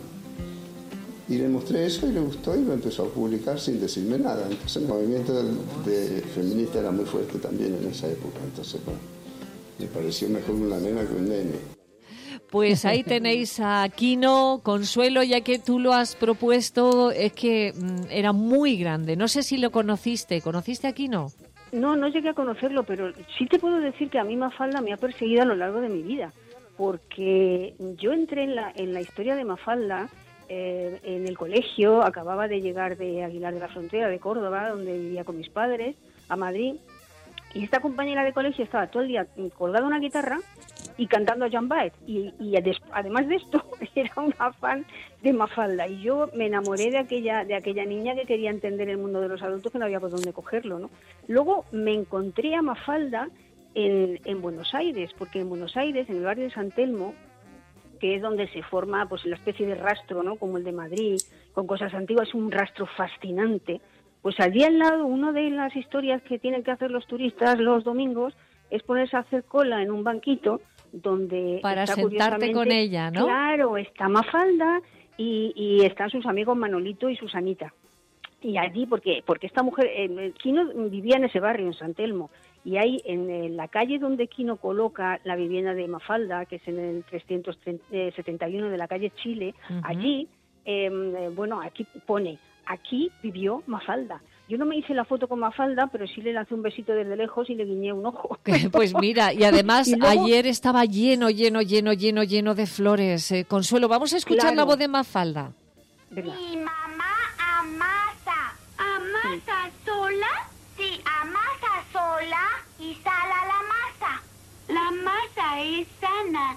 Speaker 15: Y le mostré eso y le gustó y lo empezó a publicar sin decirme nada. Entonces el movimiento de, de feminista era muy fuerte también en esa época. Entonces, bueno, me pareció mejor una nena que un nene.
Speaker 2: Pues ahí tenéis a Quino, Consuelo, ya que tú lo has propuesto, es que mm, era muy grande. No sé si lo conociste. ¿Conociste a Quino?
Speaker 4: No, no llegué a conocerlo, pero sí te puedo decir que a mí Mafalda me ha perseguido a lo largo de mi vida, porque yo entré en la, en la historia de Mafalda eh, en el colegio, acababa de llegar de Aguilar de la Frontera, de Córdoba, donde vivía con mis padres, a Madrid, y esta compañera de colegio estaba todo el día colgada una guitarra y cantando a Joan Baez, y, y además de esto era una fan de Mafalda, y yo me enamoré de aquella de aquella niña que quería entender el mundo de los adultos, que no había por dónde cogerlo, ¿no? Luego me encontré a Mafalda en, en Buenos Aires, porque en Buenos Aires, en el barrio de San Telmo, que es donde se forma pues la especie de rastro, ¿no?, como el de Madrid, con cosas antiguas, es un rastro fascinante. Pues allí al lado, una de las historias que tienen que hacer los turistas los domingos es ponerse a hacer cola en un banquito donde
Speaker 2: para
Speaker 4: está,
Speaker 2: sentarte con ella, ¿no?
Speaker 4: Claro, está Mafalda y, y están sus amigos Manolito y Susanita. y allí, porque porque esta mujer, eh, Quino vivía en ese barrio, en San Telmo, y ahí en, en la calle donde Quino coloca la vivienda de Mafalda, que es en el trescientos setenta y uno de la calle Chile, uh-huh. allí, eh, bueno, aquí pone, aquí vivió Mafalda. Yo no me hice la foto con Mafalda, pero sí le lancé un besito desde lejos y le guiñé un ojo.
Speaker 2: Pues mira, y además
Speaker 4: y luego,
Speaker 2: ayer estaba lleno, lleno, lleno, lleno, lleno de flores. Eh, Consuelo, vamos a escuchar claro. la voz de Mafalda.
Speaker 16: ¿Verdad? Mi mamá amasa. ¿Amasa sí. sola? Sí, amasa sola y sala la masa. La masa es sana.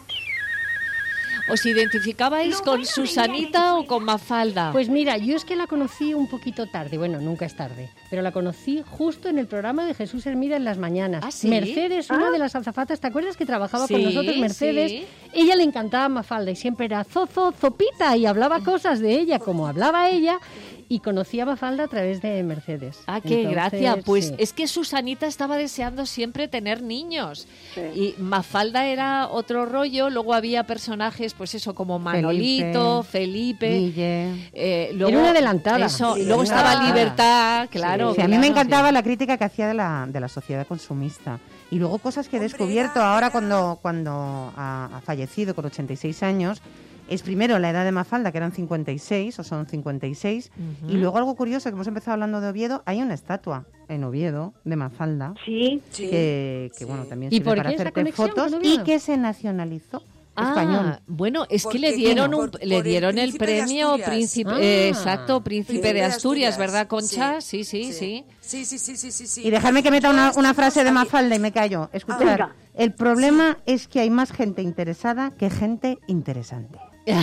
Speaker 2: ¿Os identificabais no, con bueno, Susanita o con Mafalda?
Speaker 7: Pues mira, yo es que la conocí un poquito tarde, bueno, nunca es tarde, pero la conocí justo en el programa de Jesús Hermida en las mañanas.
Speaker 2: ¿Ah, sí?
Speaker 7: Mercedes, una ah. de las azafatas, ¿te acuerdas que trabajaba
Speaker 2: sí,
Speaker 7: con nosotros, Mercedes?
Speaker 2: Sí.
Speaker 7: Ella le encantaba Mafalda y siempre era zozo, zopita, y hablaba cosas de ella como hablaba ella, y conocía a Mafalda a través de Mercedes.
Speaker 2: Ah, qué
Speaker 7: Entonces,
Speaker 2: gracia. Pues
Speaker 7: sí.
Speaker 2: es que Susanita estaba deseando siempre tener niños. Sí. Y Mafalda era otro rollo. Luego había personajes, pues eso, como Manolito, Felipe.
Speaker 8: Felipe
Speaker 2: eh, luego,
Speaker 7: era una adelantada.
Speaker 2: Eso,
Speaker 8: sí,
Speaker 2: luego estaba
Speaker 8: ah,
Speaker 2: Libertad, claro.
Speaker 8: Sí, sí,
Speaker 2: claro,
Speaker 8: a mí me encantaba
Speaker 2: sí.
Speaker 8: la crítica que hacía de la, de la sociedad consumista. Y luego cosas que he descubierto ahora cuando, cuando ha, ha fallecido con ochenta y seis años. Es primero la edad de Mafalda, que eran cincuenta y seis, o son cincuenta y seis, uh-huh. y luego algo curioso, que hemos empezado hablando de Oviedo, hay una estatua en Oviedo de Mafalda,
Speaker 4: sí,
Speaker 8: que, que
Speaker 4: sí.
Speaker 8: bueno, también sirve para hacerte fotos, y que se nacionalizó.
Speaker 2: Ah,
Speaker 8: español.
Speaker 2: Bueno, es
Speaker 5: Porque,
Speaker 2: que le dieron
Speaker 5: por,
Speaker 2: un,
Speaker 5: por
Speaker 2: le dieron el, el premio príncipe,
Speaker 5: ah,
Speaker 2: eh, exacto, príncipe, príncipe de, Asturias,
Speaker 5: Asturias,
Speaker 2: ¿verdad, Concha? Sí,
Speaker 5: sí,
Speaker 2: sí, sí.
Speaker 5: Sí, sí, sí, sí, sí, sí.
Speaker 8: Y déjame que meta una, una frase de Mafalda y me callo. Escuchar, ah, el problema sí. es que hay más gente interesada que gente interesante.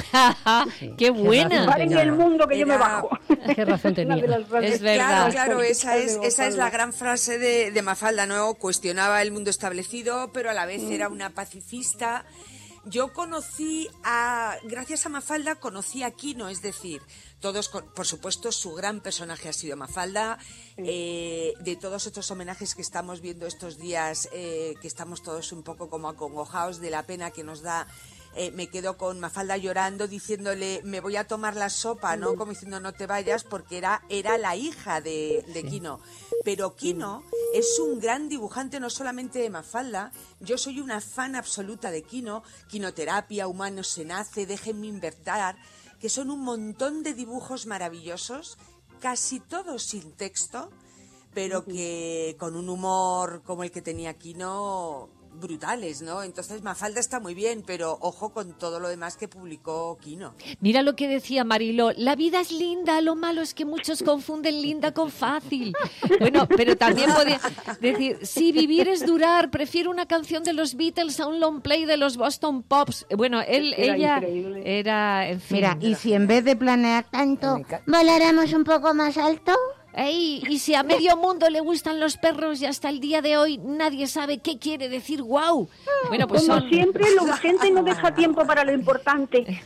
Speaker 2: Sí. ¡Qué buena!
Speaker 4: Paren el mundo que Era... yo me bajo.
Speaker 7: Qué razón tenía.
Speaker 2: Es verdad.
Speaker 5: Claro, claro, esa es, esa es la gran frase de, de Mafalda, ¿no? Cuestionaba el mundo establecido, pero a la vez mm. era una pacifista. Yo conocí a, gracias a Mafalda, conocí a Quino, es decir, todos, por supuesto, su gran personaje ha sido Mafalda. Eh, de todos estos homenajes que estamos viendo estos días, eh, que estamos todos un poco como acongojados de la pena que nos da. Eh, me quedo con Mafalda llorando, diciéndole, me voy a tomar la sopa, ¿no? Como diciendo, no te vayas, porque era, era la hija de, de sí. Quino. Pero Quino es un gran dibujante, no solamente de Mafalda. Yo soy una fan absoluta de Quino. Quinoterapia, Humano se nace, Déjenme inventar, que son un montón de dibujos maravillosos, casi todos sin texto, pero que con un humor como el que tenía Quino... brutales, ¿no? Entonces Mafalda está muy bien, pero ojo con todo lo demás que publicó Quino.
Speaker 2: Mira lo que decía Mariló, la vida es linda, lo malo es que muchos confunden linda con fácil. Bueno, pero también podía decir, si vivir es durar, prefiero una canción de los Beatles a un long play de los Boston Pops. Bueno, él, era ella increíble. Era, en fin.
Speaker 8: Mira, y si en vez de planear tanto,
Speaker 10: voláramos un poco más alto...
Speaker 2: Ey, y si a medio mundo le gustan los perros y hasta el día de hoy nadie sabe qué quiere decir guau. Bueno, pues
Speaker 4: como
Speaker 2: son...
Speaker 4: siempre, la gente no deja tiempo para lo importante.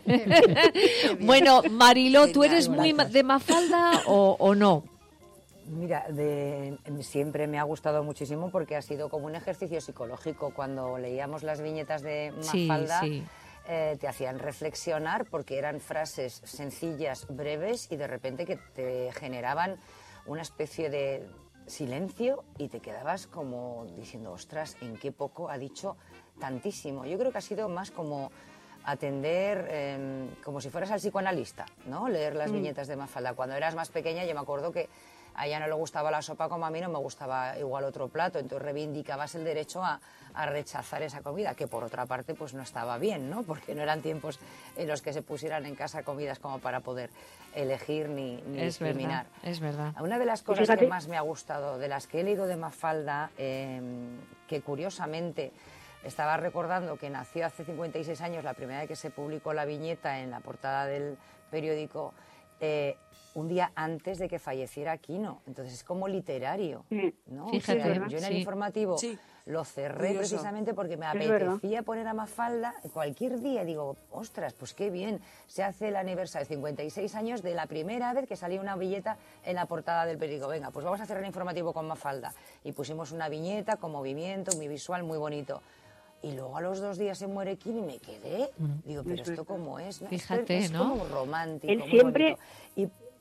Speaker 2: Bueno, Mariló, ¿tú eres muy de Mafalda o, o no?
Speaker 3: Mira, de, siempre me ha gustado muchísimo porque ha sido como un ejercicio psicológico. Cuando leíamos las viñetas de Mafalda, sí, sí. Eh, te hacían reflexionar porque eran frases sencillas, breves y de repente que te generaban una especie de silencio y te quedabas como diciendo, ostras, en qué poco ha dicho tantísimo. Yo creo que ha sido más como atender, eh, como si fueras al psicoanalista, ¿no? Leer las mm. viñetas de Mafalda. Cuando eras más pequeña yo me acuerdo que a ella no le gustaba la sopa como a mí no me gustaba igual otro plato, entonces reivindicabas el derecho a, a rechazar esa comida, que por otra parte pues no estaba bien, ¿no? Porque no eran tiempos en los que se pusieran en casa comidas como para poder elegir ni, ni
Speaker 2: es
Speaker 3: discriminar.
Speaker 2: Verdad, es verdad.
Speaker 3: Una de las cosas que más me ha gustado, de las que he leído de Mafalda, eh, que curiosamente estaba recordando que nació hace cincuenta y seis años, la primera vez que se publicó la viñeta en la portada del periódico, eh, un día antes de que falleciera Quino. Entonces es como literario, ¿no?
Speaker 2: Fíjate,
Speaker 3: o sea, yo en el
Speaker 2: sí.
Speaker 3: informativo
Speaker 5: sí.
Speaker 3: lo cerré
Speaker 5: Curioso.
Speaker 3: precisamente porque me
Speaker 4: Es
Speaker 3: apetecía
Speaker 4: verdad.
Speaker 3: poner a Mafalda cualquier día. Digo, ostras, pues qué bien. Se hace el aniversario de cincuenta y seis años de la primera vez que salía una viñeta en la portada del periódico. Venga, pues vamos a hacer el informativo con Mafalda. Y pusimos una viñeta con movimiento, muy visual, muy bonito. Y luego a los dos días se muere Quino y me quedé. Digo, pero esto cómo es, ¿no?
Speaker 2: Fíjate,
Speaker 3: esto es
Speaker 2: ¿no?
Speaker 3: como romántico,
Speaker 4: Él
Speaker 3: muy
Speaker 4: siempre...
Speaker 3: bonito. Y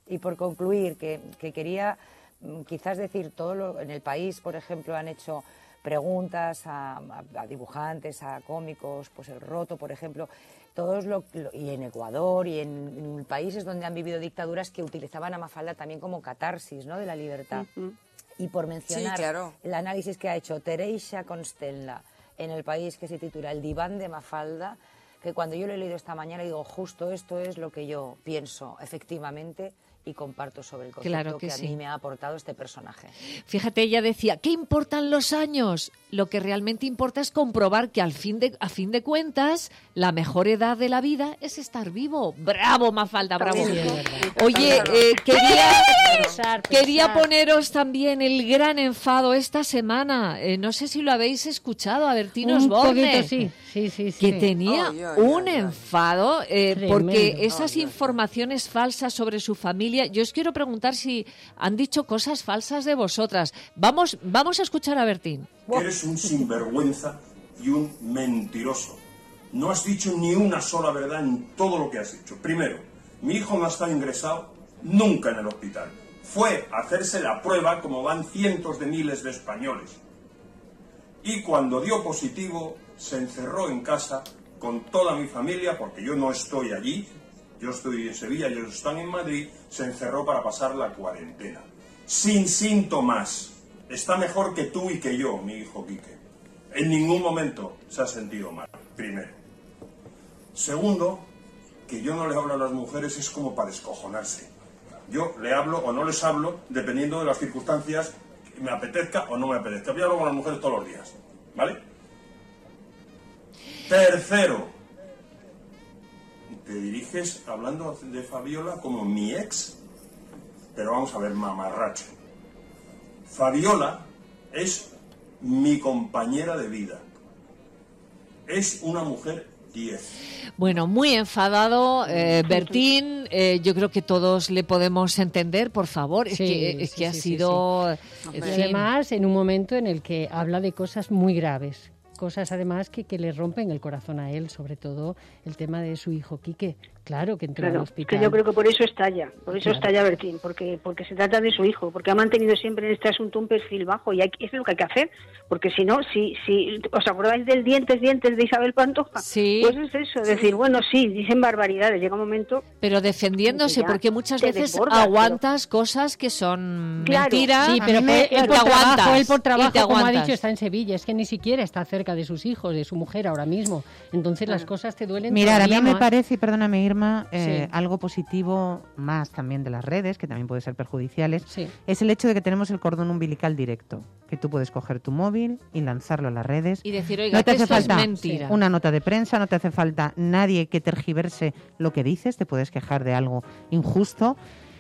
Speaker 3: Y por concluir, que, que quería mm, quizás decir todo lo, en el país, por ejemplo, han hecho preguntas a, a, a dibujantes, a cómicos, pues el Roto, por ejemplo, todos lo, lo, y en Ecuador y en, en países donde han vivido dictaduras que utilizaban a Mafalda también como catarsis, ¿no?, de la libertad.
Speaker 5: Uh-huh.
Speaker 3: Y por mencionar
Speaker 5: sí, claro.
Speaker 3: el análisis que ha hecho Teresa Constella en El País, que se titula El diván de Mafalda, que cuando yo lo he leído esta mañana digo, justo esto es lo que yo pienso, efectivamente, y comparto sobre el concepto
Speaker 2: Claro que
Speaker 3: que a
Speaker 2: sí.
Speaker 3: mí me ha aportado este personaje.
Speaker 2: Fíjate, ella decía, ¿qué importan los años? Lo que realmente importa es comprobar que al fin de, a fin de cuentas la mejor edad de la vida es estar vivo. ¡Bravo, Mafalda, bravo!
Speaker 7: Sí, es verdad.
Speaker 2: Oye, eh, quería,
Speaker 7: Pensar,
Speaker 2: quería
Speaker 7: pensar.
Speaker 2: poneros también el gran enfado esta semana. Eh, no sé si lo habéis escuchado, a Bertín
Speaker 7: Un
Speaker 2: Osborne.
Speaker 7: poquito, sí, sí, sí, sí.
Speaker 2: Que tenía
Speaker 5: Ay, ay,
Speaker 2: un
Speaker 5: ay, ay.
Speaker 2: enfado eh,
Speaker 7: Tremendo.
Speaker 2: porque esas
Speaker 5: Ay, ay, ay.
Speaker 2: informaciones falsas sobre su familia, yo os quiero preguntar si han dicho cosas falsas de vosotras. Vamos, vamos a escuchar a Bertín.
Speaker 17: Eres un sinvergüenza y un mentiroso. No has dicho ni una sola verdad en todo lo que has dicho. Primero, mi hijo no ha estado ingresado nunca en el hospital. Fue a hacerse la prueba como van cientos de miles de españoles. Y cuando dio positivo, se encerró en casa con toda mi familia, porque yo no estoy allí, yo estoy en Sevilla, ellos están en Madrid, se encerró para pasar la cuarentena. Sin síntomas. Está mejor que tú y que yo, mi hijo Quique. En ningún momento se ha sentido mal, primero. Segundo, que yo no le hablo a las mujeres es como para descojonarse. Yo le hablo o no les hablo dependiendo de las circunstancias, que me apetezca o no me apetezca. Yo hablo con las mujeres todos los días, ¿vale? Tercero, te diriges hablando de Fabiola como mi ex, pero vamos a ver, mamarracho. Fabiola es mi compañera de vida. Es una mujer diez.
Speaker 2: Bueno, muy enfadado, eh, Bertín. Eh, yo creo que todos le podemos entender, por favor. Es
Speaker 7: Sí,
Speaker 2: que, es
Speaker 7: sí,
Speaker 2: que ha
Speaker 7: sí, sí,
Speaker 2: sido...
Speaker 7: sí.
Speaker 2: en
Speaker 7: Y
Speaker 2: fin.
Speaker 7: además en un momento en el que habla de cosas muy graves, cosas además que, que le rompen el corazón a él, sobre todo el tema de su hijo Quique. Claro que entró al
Speaker 4: Claro,
Speaker 7: hospital.
Speaker 4: que yo creo que por eso estalla, por eso
Speaker 7: Claro.
Speaker 4: estalla Bertín, porque porque se trata de su hijo, porque ha mantenido siempre en este asunto un perfil bajo y hay, eso es lo que hay que hacer, porque si no, si, si ¿os acordáis del dientes, dientes de Isabel Pantoja?
Speaker 2: Sí.
Speaker 4: Pues es eso, decir, bueno, sí, dicen barbaridades, llega un momento...
Speaker 2: Pero defendiéndose,
Speaker 4: Ya,
Speaker 2: porque muchas
Speaker 4: te
Speaker 2: veces
Speaker 4: desbordas,
Speaker 2: aguantas cosas que son
Speaker 4: Claro,
Speaker 2: mentiras.
Speaker 7: Sí, pero
Speaker 2: y te
Speaker 7: él por
Speaker 2: aguantas,
Speaker 7: trabajo, él por
Speaker 2: y
Speaker 7: trabajo,
Speaker 2: te
Speaker 7: como ha
Speaker 2: aguantas.
Speaker 7: dicho, está en Sevilla, es que ni siquiera está cerca de sus hijos, de su mujer ahora mismo. Entonces las cosas te duelen.
Speaker 8: Mirar, a mí
Speaker 7: todavía
Speaker 8: me
Speaker 7: más.
Speaker 8: parece, y perdóname Irma, eh,
Speaker 7: Sí.
Speaker 8: algo positivo más también de las redes, que también puede ser perjudiciales,
Speaker 7: Sí.
Speaker 8: es el hecho de que tenemos el cordón umbilical directo, que tú puedes coger tu móvil y lanzarlo a las redes.
Speaker 2: Y decir, oiga,
Speaker 8: no te
Speaker 2: que
Speaker 8: hace
Speaker 2: esto es
Speaker 8: falta
Speaker 2: mentira.
Speaker 8: una nota de prensa, no te hace falta nadie que tergiverse lo que dices, te puedes quejar de algo injusto.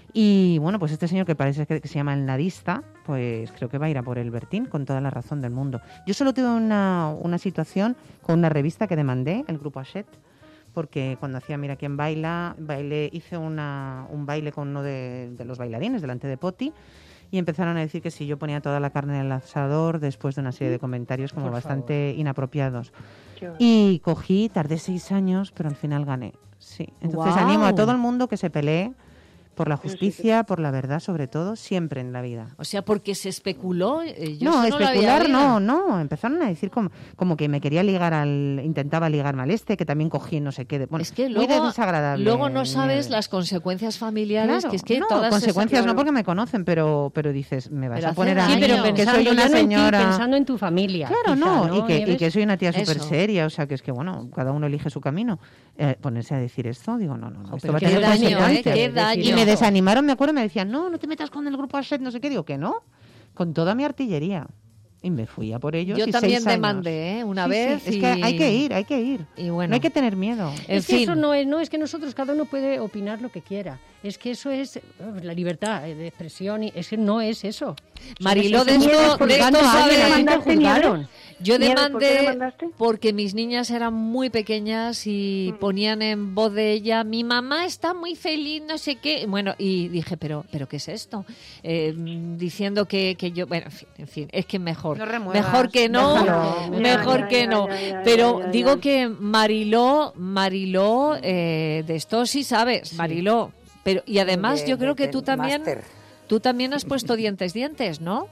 Speaker 8: Y bueno, pues este señor que parece que, que se llama el nadista, pues creo que va a ir a por el Bertín con toda la razón del mundo. Yo solo tuve una, una situación con una revista que demandé, el grupo Hachette, porque cuando hacía Mira quién baila, bailé, hice una, un baile con uno de, de los bailarines delante de Poti y empezaron a decir que si yo ponía toda la carne en el asador después de una serie de comentarios como
Speaker 7: Por
Speaker 8: bastante inapropiados.
Speaker 4: Qué
Speaker 8: Y cogí, tardé seis años, pero al final gané. Sí. Entonces
Speaker 2: Guau.
Speaker 8: animo a todo el mundo que se pelee por la justicia, por la verdad, sobre todo, siempre en la vida.
Speaker 2: O sea, porque se especuló. eh, yo
Speaker 8: No,
Speaker 2: eso lo había
Speaker 8: especular
Speaker 2: oído.
Speaker 8: no, no. Empezaron a decir como, como que me quería ligar al... Intentaba ligarme al este, que también cogí no sé qué. de- bueno,
Speaker 2: Es que
Speaker 8: muy
Speaker 2: luego,
Speaker 8: desagradable.
Speaker 2: luego no sabes
Speaker 8: Nieves.
Speaker 2: las consecuencias familiares,
Speaker 8: Claro,
Speaker 2: que es que
Speaker 8: no,
Speaker 2: todas
Speaker 8: consecuencias
Speaker 2: esas-
Speaker 8: no porque me conocen, pero pero dices, me vas
Speaker 2: Pero
Speaker 8: a
Speaker 2: hace
Speaker 8: poner a
Speaker 2: daño.
Speaker 7: Sí, pero
Speaker 2: que
Speaker 7: pensando
Speaker 8: soy una
Speaker 7: ya no en ti,
Speaker 8: señora...
Speaker 7: pensando en tu familia.
Speaker 8: Claro,
Speaker 7: quizá,
Speaker 8: no, y, que, y
Speaker 7: Nieves?
Speaker 8: que soy una tía súper
Speaker 2: Eso.
Speaker 8: seria, o sea, que es que, bueno, cada uno elige su camino. Eh, ponerse a decir esto, digo, no, no, no,
Speaker 2: Oh,
Speaker 8: esto
Speaker 2: pero
Speaker 8: va a
Speaker 2: qué
Speaker 8: tener
Speaker 2: daño, ¿eh?
Speaker 8: consecuencias.
Speaker 2: Qué daño.
Speaker 8: Y me desanimaron, me acuerdo, me decían, no, no te metas con el grupo Hachette, no sé qué, digo que no, con toda mi artillería. Y me fui a por ellos.
Speaker 2: Yo
Speaker 8: y
Speaker 2: también
Speaker 8: seis años.
Speaker 2: demandé, ¿eh? Una
Speaker 8: Sí, sí,
Speaker 2: vez.
Speaker 8: es
Speaker 2: y-
Speaker 8: que hay que ir, hay que ir.
Speaker 2: Y bueno,
Speaker 8: No hay que tener miedo.
Speaker 2: en
Speaker 7: Es que
Speaker 2: fin.
Speaker 7: eso no es, no es que nosotros, cada uno puede opinar lo que quiera. Es que eso es eh, la libertad de expresión y es que no es eso.
Speaker 2: Mariló, de
Speaker 7: Somos
Speaker 2: esto,
Speaker 7: esos
Speaker 2: de
Speaker 7: juzgando
Speaker 2: esto
Speaker 7: a alguien,
Speaker 2: sabe-
Speaker 7: a ti te
Speaker 4: ¿Demandaste,
Speaker 7: juzgaron.
Speaker 4: Nieves?
Speaker 2: Yo
Speaker 4: Nieves, ¿por qué
Speaker 2: demandé
Speaker 4: demandaste?
Speaker 2: porque mis niñas eran muy pequeñas y ponían en voz de ella, mi mamá está muy feliz, no sé qué. Bueno, y dije, pero pero ¿qué es esto? Eh, diciendo que, que yo, bueno, en fin, en fin, es que mejor,
Speaker 8: No remuevas,
Speaker 2: mejor que no,
Speaker 8: déjalo.
Speaker 2: mejor
Speaker 4: Ya,
Speaker 2: que
Speaker 4: ya,
Speaker 2: no.
Speaker 4: ya, ya,
Speaker 2: Pero
Speaker 4: ya, ya,
Speaker 2: digo
Speaker 4: ya.
Speaker 2: que Mariló, Mariló, eh, de esto sí sabes, Mariló. Pero, y además
Speaker 3: de,
Speaker 2: yo creo
Speaker 3: de,
Speaker 2: que tú también,
Speaker 3: máster.
Speaker 2: tú también has puesto dientes, dientes, ¿no?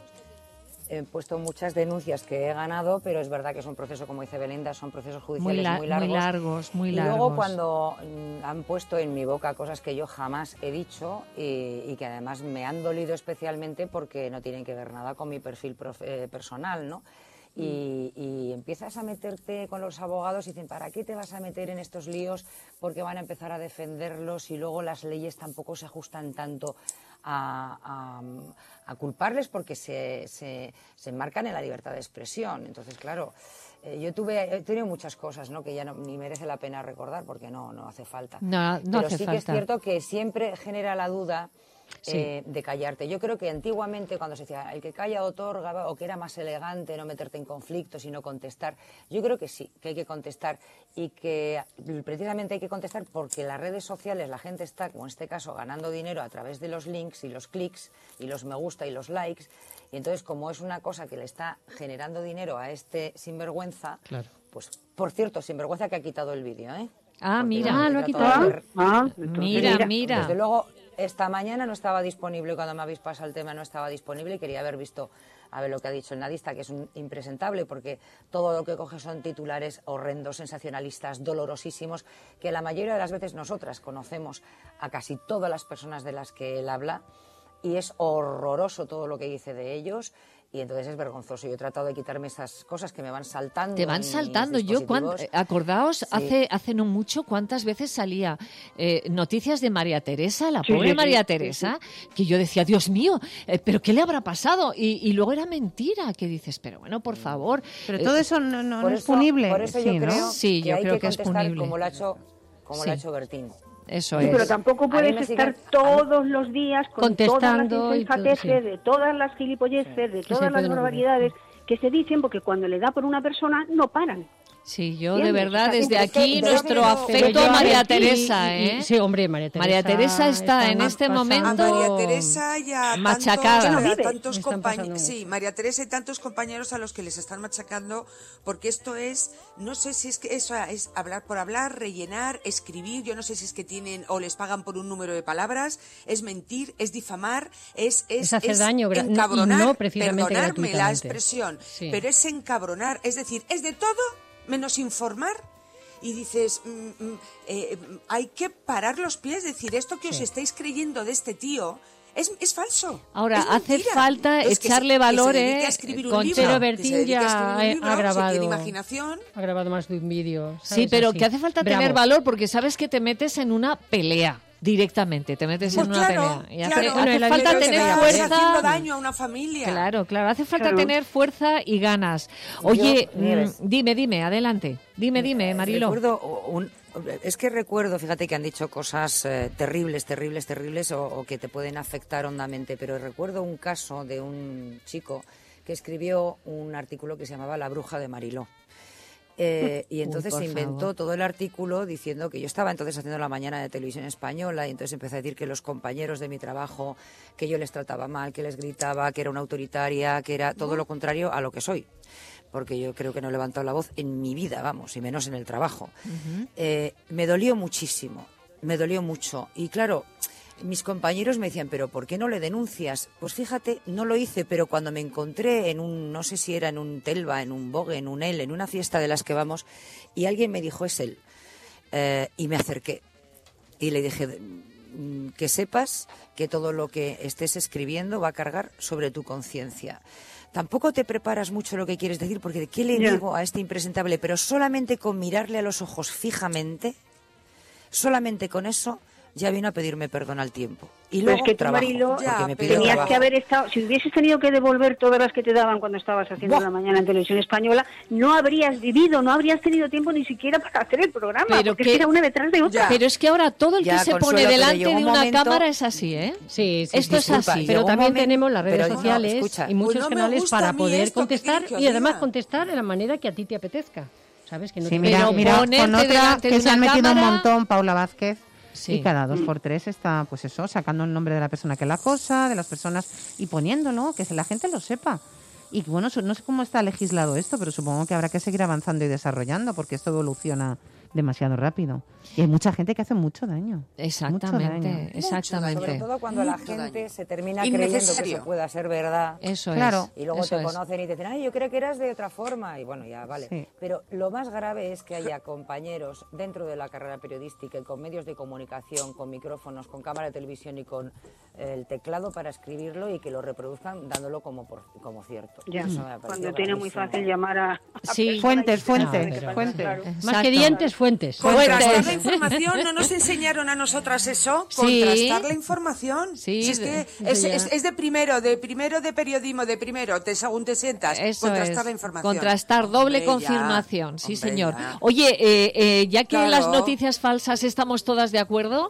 Speaker 3: He puesto muchas denuncias que he ganado, pero es verdad que es un proceso, como dice Belinda, son procesos judiciales
Speaker 2: Muy, la-
Speaker 3: muy largos.
Speaker 2: muy largos, muy
Speaker 3: y
Speaker 2: largos.
Speaker 3: luego cuando mm, han puesto en mi boca cosas que yo jamás he dicho y, y que además me han dolido especialmente porque no tienen que ver nada con mi perfil profe- eh, personal, ¿no? Y, y empiezas a meterte con los abogados y dicen, ¿para qué te vas a meter en estos líos? Porque van a empezar a defenderlos y luego las leyes tampoco se ajustan tanto a, a, a culparles porque se, se, se enmarcan en la libertad de expresión. Entonces, claro, eh, yo tuve, he tenido muchas cosas, ¿no?, que ya no, ni merece la pena recordar porque no, no hace falta.
Speaker 2: No, no
Speaker 3: Pero
Speaker 2: hace
Speaker 3: sí
Speaker 2: falta.
Speaker 3: que es cierto que siempre genera la duda
Speaker 2: Sí.
Speaker 3: eh, de callarte. Yo creo que antiguamente cuando se decía el que calla otorga, o que era más elegante no meterte en conflictos y no contestar, yo creo que sí, que hay que contestar y que precisamente hay que contestar porque en las redes sociales la gente está, como en este caso, ganando dinero a través de los links y los clics y los me gusta y los likes, y entonces como es una cosa que le está generando dinero a este sinvergüenza,
Speaker 7: Claro.
Speaker 3: pues por cierto, sinvergüenza que ha quitado el vídeo, ¿eh?
Speaker 2: Ah,
Speaker 3: Porque
Speaker 2: mira.
Speaker 3: yo
Speaker 2: Ah,
Speaker 3: he
Speaker 2: lo ha
Speaker 3: tratado
Speaker 2: quitado.
Speaker 3: de ver-
Speaker 4: Ah,
Speaker 2: Mira, mira.
Speaker 3: Desde luego, esta mañana no estaba disponible, cuando me habéis pasado el tema no estaba disponible y quería haber visto a ver lo que ha dicho el nadista, que es un impresentable porque todo lo que coge son titulares horrendos, sensacionalistas, dolorosísimos, que la mayoría de las veces nosotras conocemos a casi todas las personas de las que él habla y es horroroso todo lo que dice de ellos. Y entonces es vergonzoso. Yo he tratado de quitarme esas cosas que me van saltando.
Speaker 2: Te van
Speaker 3: en mis
Speaker 2: saltando. Yo, cuan-
Speaker 3: dispositivos.
Speaker 2: eh, acordaos,
Speaker 3: Sí.
Speaker 2: hace hace no mucho, cuántas veces salía eh, noticias de María Teresa, la
Speaker 4: Sí,
Speaker 2: pobre
Speaker 4: sí, sí,
Speaker 2: María
Speaker 4: sí,
Speaker 2: Teresa, que yo decía, Dios mío, eh, ¿pero qué le habrá pasado? Y, y luego era mentira, que dices, pero bueno, por favor.
Speaker 8: Pero
Speaker 2: eh,
Speaker 8: todo eso no, no-
Speaker 3: Por
Speaker 8: no es
Speaker 3: eso-
Speaker 8: punible.
Speaker 3: Por eso
Speaker 8: sí,
Speaker 3: yo
Speaker 8: ¿no?
Speaker 3: creo
Speaker 2: Sí,
Speaker 3: que
Speaker 2: yo
Speaker 3: hay
Speaker 2: creo
Speaker 3: que
Speaker 2: que es
Speaker 3: contestar
Speaker 2: punible.
Speaker 3: como lo ha hecho, como
Speaker 2: Sí.
Speaker 3: lo ha hecho Bertín.
Speaker 2: Eso
Speaker 4: Sí,
Speaker 2: es.
Speaker 4: pero tampoco
Speaker 3: A mí
Speaker 4: puedes
Speaker 3: me
Speaker 4: estar
Speaker 3: sigue-
Speaker 4: todos los días con
Speaker 7: Contestando
Speaker 4: todas
Speaker 7: y
Speaker 4: las
Speaker 7: todo,
Speaker 4: insensateces,
Speaker 7: sí.
Speaker 4: de todas las gilipolleces, de
Speaker 7: se
Speaker 4: todas las
Speaker 7: pueden ocurrir.
Speaker 4: barbaridades que se dicen, porque cuando le da por una persona no paran.
Speaker 2: Sí, yo de
Speaker 4: ¿Entiendes?
Speaker 2: verdad,
Speaker 4: O sea,
Speaker 2: desde
Speaker 4: pero es que-
Speaker 2: aquí
Speaker 4: pero
Speaker 2: nuestro
Speaker 4: yo-
Speaker 2: afecto
Speaker 7: Pero yo
Speaker 2: a María
Speaker 7: aquí-
Speaker 2: Teresa,
Speaker 7: y- y-
Speaker 2: ¿eh?
Speaker 7: Sí, hombre, María Teresa.
Speaker 2: María Teresa está en
Speaker 7: están
Speaker 2: este
Speaker 7: pasando-
Speaker 5: A
Speaker 2: momento
Speaker 5: María Teresa y a
Speaker 2: machacada.
Speaker 5: tantos,
Speaker 4: Que no
Speaker 5: a
Speaker 4: vive.
Speaker 5: tantos
Speaker 7: Están pasando
Speaker 5: compañeros,
Speaker 7: mucho.
Speaker 5: sí, María Teresa y tantos compañeros a los que les están machacando, porque esto es, no sé si es que eso es hablar por hablar, rellenar, escribir, yo no sé si es que tienen o les pagan por un número de palabras, es mentir, es difamar, es es,
Speaker 7: Es hacer daño gra- y
Speaker 5: encabronar,
Speaker 7: no precisamente
Speaker 5: perdonadme la
Speaker 7: gratuitamente.
Speaker 5: expresión,
Speaker 7: Sí.
Speaker 5: pero es encabronar, es decir, es de todo menos informar. Y dices, mm, mm, eh, mm, hay que parar los pies, decir, esto que os
Speaker 7: Sí.
Speaker 5: estáis creyendo de este tío es, es falso.
Speaker 2: Ahora,
Speaker 5: es
Speaker 2: hace
Speaker 5: mentira.
Speaker 2: falta
Speaker 5: Entonces, que
Speaker 2: echarle
Speaker 5: se- que se
Speaker 2: valor,
Speaker 5: dedique
Speaker 2: ¿eh?
Speaker 5: a escribir un
Speaker 2: Con-
Speaker 5: libro,
Speaker 7: Pero
Speaker 5: que se
Speaker 7: Bertín
Speaker 5: dedique a
Speaker 7: ya
Speaker 5: escribir un
Speaker 7: ha-
Speaker 5: libro,
Speaker 7: ha
Speaker 5: si
Speaker 7: grabado,
Speaker 5: tiene imaginación.
Speaker 7: ha grabado más de un vídeo.
Speaker 2: Sí,
Speaker 7: ¿sabes?
Speaker 2: pero
Speaker 7: Así.
Speaker 2: que hace falta
Speaker 7: Bravo.
Speaker 2: tener valor porque sabes que te metes en una pelea directamente, te metes
Speaker 5: Pues
Speaker 2: en una
Speaker 5: claro,
Speaker 2: pelea. Y hace,
Speaker 5: claro.
Speaker 2: hace
Speaker 7: Bueno, él ha
Speaker 2: falta
Speaker 7: dicho que
Speaker 2: tener
Speaker 7: vea,
Speaker 5: Estás
Speaker 7: ¿eh?
Speaker 5: haciendo
Speaker 2: fuerza.
Speaker 5: daño a una familia.
Speaker 2: Claro, claro, hace falta
Speaker 4: Claro.
Speaker 2: tener fuerza y ganas. Oye,
Speaker 3: Yo, Nieves.
Speaker 2: mm, dime, dime, adelante. Dime, dime, Marilo.
Speaker 3: Recuerdo un- es que recuerdo, fíjate que han dicho cosas eh, terribles, terribles, terribles o, o que te pueden afectar hondamente, pero recuerdo un caso de un chico que escribió un artículo que se llamaba La bruja de Mariló. Eh, y entonces
Speaker 2: por
Speaker 3: se inventó
Speaker 2: favor.
Speaker 3: todo el artículo diciendo que yo estaba entonces haciendo la mañana de televisión española y entonces empecé a decir que los compañeros de mi trabajo, que yo les trataba mal, que les gritaba, que era una autoritaria, que era todo lo contrario a lo que soy. Porque yo creo que no he levantado la voz en mi vida, vamos, y menos en el trabajo. Eh, me dolió muchísimo, me dolió mucho. Y claro, mis compañeros me decían, pero ¿por qué no le denuncias? Pues fíjate, no lo hice, pero cuando me encontré en un, no sé si era en un Telva, en un Vogue, en un él, en una fiesta de las que vamos, y alguien me dijo, es él. Eh, y me acerqué y le dije, mm, que sepas que todo lo que estés escribiendo va a cargar sobre tu conciencia. Tampoco te preparas mucho lo que quieres decir, porque ¿de qué le
Speaker 4: Ya.
Speaker 3: digo a este impresentable? Pero solamente con mirarle a los ojos fijamente, solamente con eso, ya vino a pedirme perdón al tiempo. Y
Speaker 4: Pero
Speaker 3: luego
Speaker 4: es que tú,
Speaker 3: trabajo,
Speaker 4: Marilo,
Speaker 3: porque
Speaker 5: Ya,
Speaker 3: me
Speaker 5: pero-
Speaker 3: pidió
Speaker 4: tenías
Speaker 3: trabajo.
Speaker 4: que haber estado, si hubieses tenido que devolver todas las que te daban cuando estabas haciendo
Speaker 3: Buah.
Speaker 4: la mañana en televisión española, no habrías vivido, no habrías tenido tiempo ni siquiera para hacer el programa,
Speaker 2: Pero
Speaker 4: porque
Speaker 2: que-
Speaker 4: es que era una detrás de otra.
Speaker 5: Ya.
Speaker 2: Pero es que ahora todo el
Speaker 3: Ya,
Speaker 2: que se
Speaker 3: Consuelo,
Speaker 2: pone
Speaker 3: pero
Speaker 2: delante
Speaker 3: llegó
Speaker 2: de
Speaker 3: un
Speaker 2: una
Speaker 3: momento-
Speaker 2: cámara es así, ¿eh?
Speaker 7: Sí, sí,
Speaker 2: Esto
Speaker 7: sí.
Speaker 2: es así.
Speaker 7: Pero
Speaker 3: Llegó un
Speaker 7: también
Speaker 3: momento-
Speaker 7: tenemos las redes
Speaker 3: pero no,
Speaker 7: sociales
Speaker 3: escucha.
Speaker 7: y muchos
Speaker 5: Pues no me
Speaker 7: canales
Speaker 5: gusta
Speaker 7: para
Speaker 5: a mí
Speaker 7: poder
Speaker 5: esto que
Speaker 7: contestar
Speaker 5: quieren que
Speaker 7: y además
Speaker 5: diga.
Speaker 7: contestar de la manera que a ti te apetezca. ¿Sabes? Que no
Speaker 8: Sí,
Speaker 7: te-
Speaker 8: mira,
Speaker 2: Pero
Speaker 8: mira,
Speaker 2: ponerte
Speaker 8: con otra
Speaker 2: delante
Speaker 8: que
Speaker 2: de
Speaker 8: se han
Speaker 2: una
Speaker 8: metido un
Speaker 2: cámara-
Speaker 8: montón, Paula Vázquez,
Speaker 2: Sí.
Speaker 8: y cada dos por tres está, pues eso, sacando el nombre de la persona que la acosa, de las personas, y poniéndolo, que la gente lo sepa. Y bueno, su- no sé cómo está legislado esto, pero supongo que habrá que seguir avanzando y desarrollando, porque esto evoluciona demasiado rápido. Y hay mucha gente que hace mucho daño.
Speaker 2: Exactamente,
Speaker 8: mucho daño.
Speaker 2: exactamente.
Speaker 3: Sobre todo cuando la
Speaker 5: Mucho
Speaker 3: gente
Speaker 5: daño.
Speaker 3: se termina creyendo que eso pueda ser verdad.
Speaker 2: Eso
Speaker 8: Claro.
Speaker 3: Y luego
Speaker 2: eso
Speaker 3: te
Speaker 2: es.
Speaker 3: conocen y te dicen, ay, yo creo que eras de otra forma. Y bueno, ya vale.
Speaker 8: Sí.
Speaker 3: Pero lo más grave es que haya compañeros dentro de la carrera periodística y con medios de comunicación, con micrófonos, con cámara de televisión y con eh, el teclado para escribirlo y que lo reproduzcan dándolo como, por, como cierto.
Speaker 4: Ya,
Speaker 3: Eso me ha parecido
Speaker 4: cuando tiene muy
Speaker 3: gravísimo.
Speaker 4: fácil llamar a... a
Speaker 2: Sí.
Speaker 4: personas
Speaker 8: Fuentes,
Speaker 4: y
Speaker 8: fuentes,
Speaker 4: saber qué pasa,
Speaker 8: fuentes.
Speaker 4: claro.
Speaker 7: Más
Speaker 2: Exacto.
Speaker 7: que dientes, fuentes.
Speaker 5: Contrastar
Speaker 2: Fuentes.
Speaker 5: la información, ¿no nos enseñaron a nosotras eso?
Speaker 2: Sí.
Speaker 5: Contrastar la información.
Speaker 2: Sí,
Speaker 5: Si es que
Speaker 2: de-
Speaker 5: es,
Speaker 2: eso ya.
Speaker 5: es- es de primero, de primero de periodismo, de primero, te, según te sientas,
Speaker 2: Eso
Speaker 5: contrastar
Speaker 2: es.
Speaker 5: la información.
Speaker 2: Contrastar, doble
Speaker 5: Hombre, ya,
Speaker 2: confirmación, sí
Speaker 5: hombre,
Speaker 2: señor.
Speaker 5: ya.
Speaker 2: Oye, eh, eh, ya que
Speaker 5: Claro.
Speaker 2: las noticias falsas estamos todas de acuerdo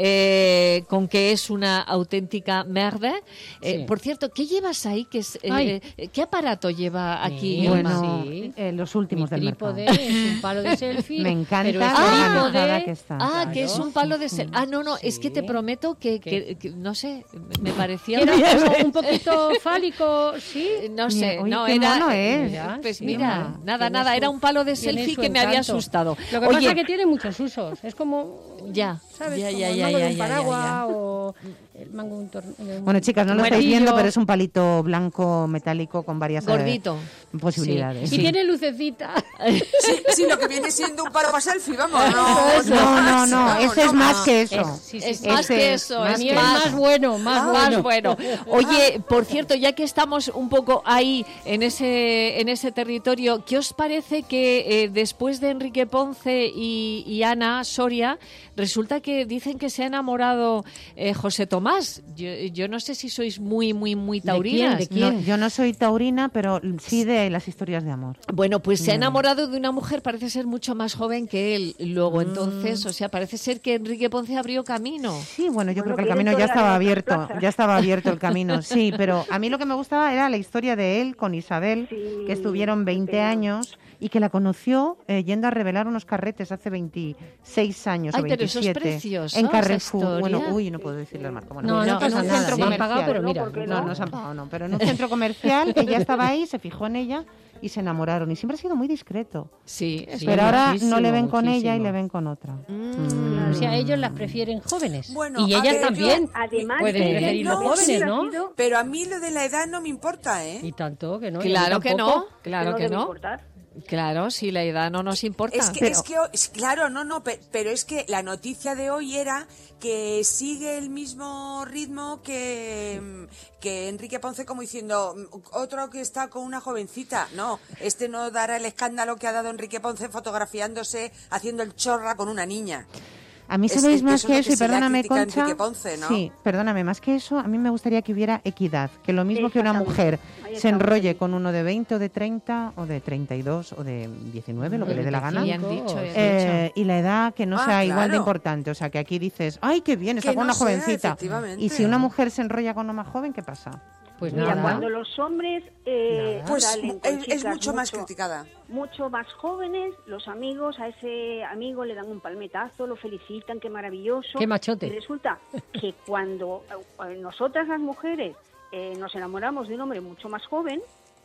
Speaker 2: eh, con que es una auténtica merda. Eh,
Speaker 7: Sí.
Speaker 2: Por cierto, ¿qué llevas ahí? ¿Qué, es, eh,
Speaker 7: Ay.
Speaker 2: eh, ¿qué aparato lleva aquí?
Speaker 7: Sí,
Speaker 2: Gemma?
Speaker 8: Bueno,
Speaker 7: Sí.
Speaker 8: eh, los últimos
Speaker 7: Mi
Speaker 8: del mercado.
Speaker 7: trípode es un palo de selfie.
Speaker 8: Me encanta
Speaker 7: pero es
Speaker 8: lo
Speaker 7: trípode-
Speaker 8: organizada que está.
Speaker 2: Ah,
Speaker 7: Claro.
Speaker 2: que es un palo de sel. Ah, no, no, es que te
Speaker 7: Sí.
Speaker 2: prometo que,
Speaker 7: ¿Qué?
Speaker 2: que- que- no sé, me parecía...
Speaker 7: Que era
Speaker 2: una cosa-
Speaker 7: algo un poquito fálico, ¿sí?
Speaker 2: No sé,
Speaker 8: Oye,
Speaker 2: no
Speaker 8: qué
Speaker 2: era.
Speaker 8: mono es.
Speaker 7: Mira,
Speaker 2: Pues
Speaker 7: sí,
Speaker 2: mira,
Speaker 7: hombre,
Speaker 2: nada,
Speaker 7: tiene
Speaker 2: nada,
Speaker 7: su-
Speaker 2: era un palo de
Speaker 7: tiene
Speaker 2: selfie
Speaker 7: su
Speaker 2: que me había
Speaker 7: encanto.
Speaker 2: asustado.
Speaker 7: Lo que
Speaker 2: Oye,
Speaker 7: pasa es que tiene muchos usos. Es como,
Speaker 2: ya,
Speaker 7: ¿sabes?
Speaker 2: ya,
Speaker 7: Como
Speaker 2: ya,
Speaker 7: el
Speaker 2: ya,
Speaker 7: mango
Speaker 2: ya,
Speaker 7: de un
Speaker 2: ya, ya,
Speaker 7: paraguas
Speaker 2: ya.
Speaker 7: o el mango de un tor- de un
Speaker 8: Bueno, chicas, no lo estáis
Speaker 7: martillo.
Speaker 8: viendo, pero es un palito blanco metálico con varias eh,
Speaker 2: Gordito.
Speaker 8: posibilidades.
Speaker 7: Y
Speaker 2: Sí.
Speaker 7: tiene lucecita.
Speaker 5: Sí, sí, lo que viene siendo un palo para selfie, vamos. No,
Speaker 8: No, no, no,
Speaker 5: vamos,
Speaker 8: ese es
Speaker 5: no
Speaker 8: más
Speaker 5: más.
Speaker 8: que eso.
Speaker 7: Es- sí, sí,
Speaker 2: Es
Speaker 7: sí.
Speaker 2: más
Speaker 8: Ese
Speaker 2: que
Speaker 8: es
Speaker 2: eso,
Speaker 8: más
Speaker 2: es
Speaker 7: Mí
Speaker 8: que
Speaker 7: es
Speaker 2: más,
Speaker 7: más bueno, más
Speaker 2: Ah,
Speaker 7: bueno.
Speaker 2: más bueno. Oye, por cierto, ya que estamos un poco ahí en ese en ese territorio, ¿qué os parece que eh, después de Enrique Ponce y, y Ana Soria, resulta que dicen que se ha enamorado eh, José Tomás? Yo, yo no sé si sois muy, muy, muy
Speaker 7: ¿De quién?
Speaker 2: taurinas.
Speaker 7: ¿De quién?
Speaker 8: No, yo no soy taurina, pero sí de las historias de amor.
Speaker 2: Bueno, pues
Speaker 8: Mm.
Speaker 2: se ha enamorado de una mujer, parece ser mucho más joven que él. Luego, entonces, o sea, parece ser que Enrique Ponce abrió camino.
Speaker 8: Sí, bueno, yo
Speaker 4: Bueno,
Speaker 8: creo que el
Speaker 4: que
Speaker 8: camino
Speaker 4: la
Speaker 8: ya
Speaker 4: historia
Speaker 8: estaba
Speaker 4: de
Speaker 8: abierto,
Speaker 4: otras plazas.
Speaker 8: ya estaba abierto el camino, sí, pero a mí lo que me gustaba era la historia de él con Isabel,
Speaker 4: Sí,
Speaker 8: que estuvieron veinte
Speaker 4: pena.
Speaker 8: años y que la conoció eh, yendo a revelar unos carretes hace veintiséis años
Speaker 2: Ay,
Speaker 8: o
Speaker 2: pero eso es
Speaker 8: veintisiete
Speaker 2: precioso,
Speaker 8: en
Speaker 2: esa
Speaker 8: Carrefour.
Speaker 2: historia.
Speaker 8: Bueno, uy, no puedo decirle la marca. Bueno,
Speaker 7: No,
Speaker 8: en
Speaker 7: no
Speaker 8: un
Speaker 7: pasa nada.
Speaker 8: centro
Speaker 7: Se me han pagado,
Speaker 8: comercial.
Speaker 7: pero mira.
Speaker 4: ¿por qué
Speaker 8: No,
Speaker 4: no?
Speaker 8: no se han pagado, no, pero en un centro comercial ella estaba ahí, se fijó en ella y se enamoraron. Y siempre ha sido muy discreto.
Speaker 2: Sí, es
Speaker 7: Sí,
Speaker 8: pero ahora
Speaker 7: muchísimo,
Speaker 8: no le ven con ella y
Speaker 7: muchísimo.
Speaker 8: le ven con otra.
Speaker 2: Mm.
Speaker 7: O sea, ellos las prefieren jóvenes.
Speaker 5: Bueno,
Speaker 7: y
Speaker 5: a
Speaker 7: ellas
Speaker 5: ver,
Speaker 7: también
Speaker 5: yo-
Speaker 4: además
Speaker 7: pueden
Speaker 4: de-
Speaker 7: preferir
Speaker 5: no,
Speaker 7: los jóvenes,
Speaker 5: sí,
Speaker 7: ¿no?
Speaker 5: Pero a mí lo de la edad no me importa, ¿eh?
Speaker 7: Y tanto que no. y a mí
Speaker 2: Claro que no,
Speaker 7: tampoco.
Speaker 2: claro que
Speaker 4: debe
Speaker 2: no.
Speaker 4: importar.
Speaker 2: Claro, si la edad no nos importa.
Speaker 5: Es que,
Speaker 2: Pero-
Speaker 5: es que, es- claro, no, no, pe- pero es que la noticia de hoy era que sigue el mismo ritmo que, mm, que Enrique Ponce, como diciendo, mm, otro que está con una jovencita. No, este no dará el escándalo que ha dado Enrique Ponce fotografiándose, haciendo el chorra con una niña.
Speaker 8: A mí
Speaker 5: Es-
Speaker 8: sabéis
Speaker 5: es-
Speaker 8: más
Speaker 5: eso es
Speaker 8: que
Speaker 5: lo
Speaker 8: eso,
Speaker 5: que
Speaker 8: y
Speaker 5: se le ha
Speaker 8: perdóname,
Speaker 5: criticado a
Speaker 8: Concha.
Speaker 5: Enrique Ponce, ¿no?
Speaker 8: Sí, perdóname, más que eso, a mí me gustaría que hubiera equidad, que lo mismo que una mujer
Speaker 4: Ahí
Speaker 8: se
Speaker 4: estamos.
Speaker 8: enrolle con uno de veinte o de treinta o de treinta y dos o de diecinueve, lo que le dé la gana.
Speaker 2: Bien dicho, bien
Speaker 8: Eh, y la edad que no
Speaker 5: Ah,
Speaker 8: sea igual de
Speaker 5: claro.
Speaker 8: importante. O sea, que aquí dices, ay, qué bien, está
Speaker 5: Que
Speaker 8: con
Speaker 5: no
Speaker 8: una
Speaker 5: sea,
Speaker 8: jovencita.
Speaker 5: efectivamente.
Speaker 8: Y si una mujer se enrolla con una más joven, ¿qué pasa?
Speaker 7: Pues
Speaker 4: Mira,
Speaker 7: nada.
Speaker 4: cuando los hombres eh,
Speaker 5: Pues
Speaker 4: salen con
Speaker 5: es, es
Speaker 4: chicas
Speaker 5: mucho más criticada.
Speaker 4: mucho más jóvenes, los amigos a ese amigo le dan un palmetazo, lo felicitan, qué maravilloso.
Speaker 7: Qué machote.
Speaker 4: Y resulta que cuando eh, nosotras las mujeres eh, nos enamoramos de un hombre mucho más joven,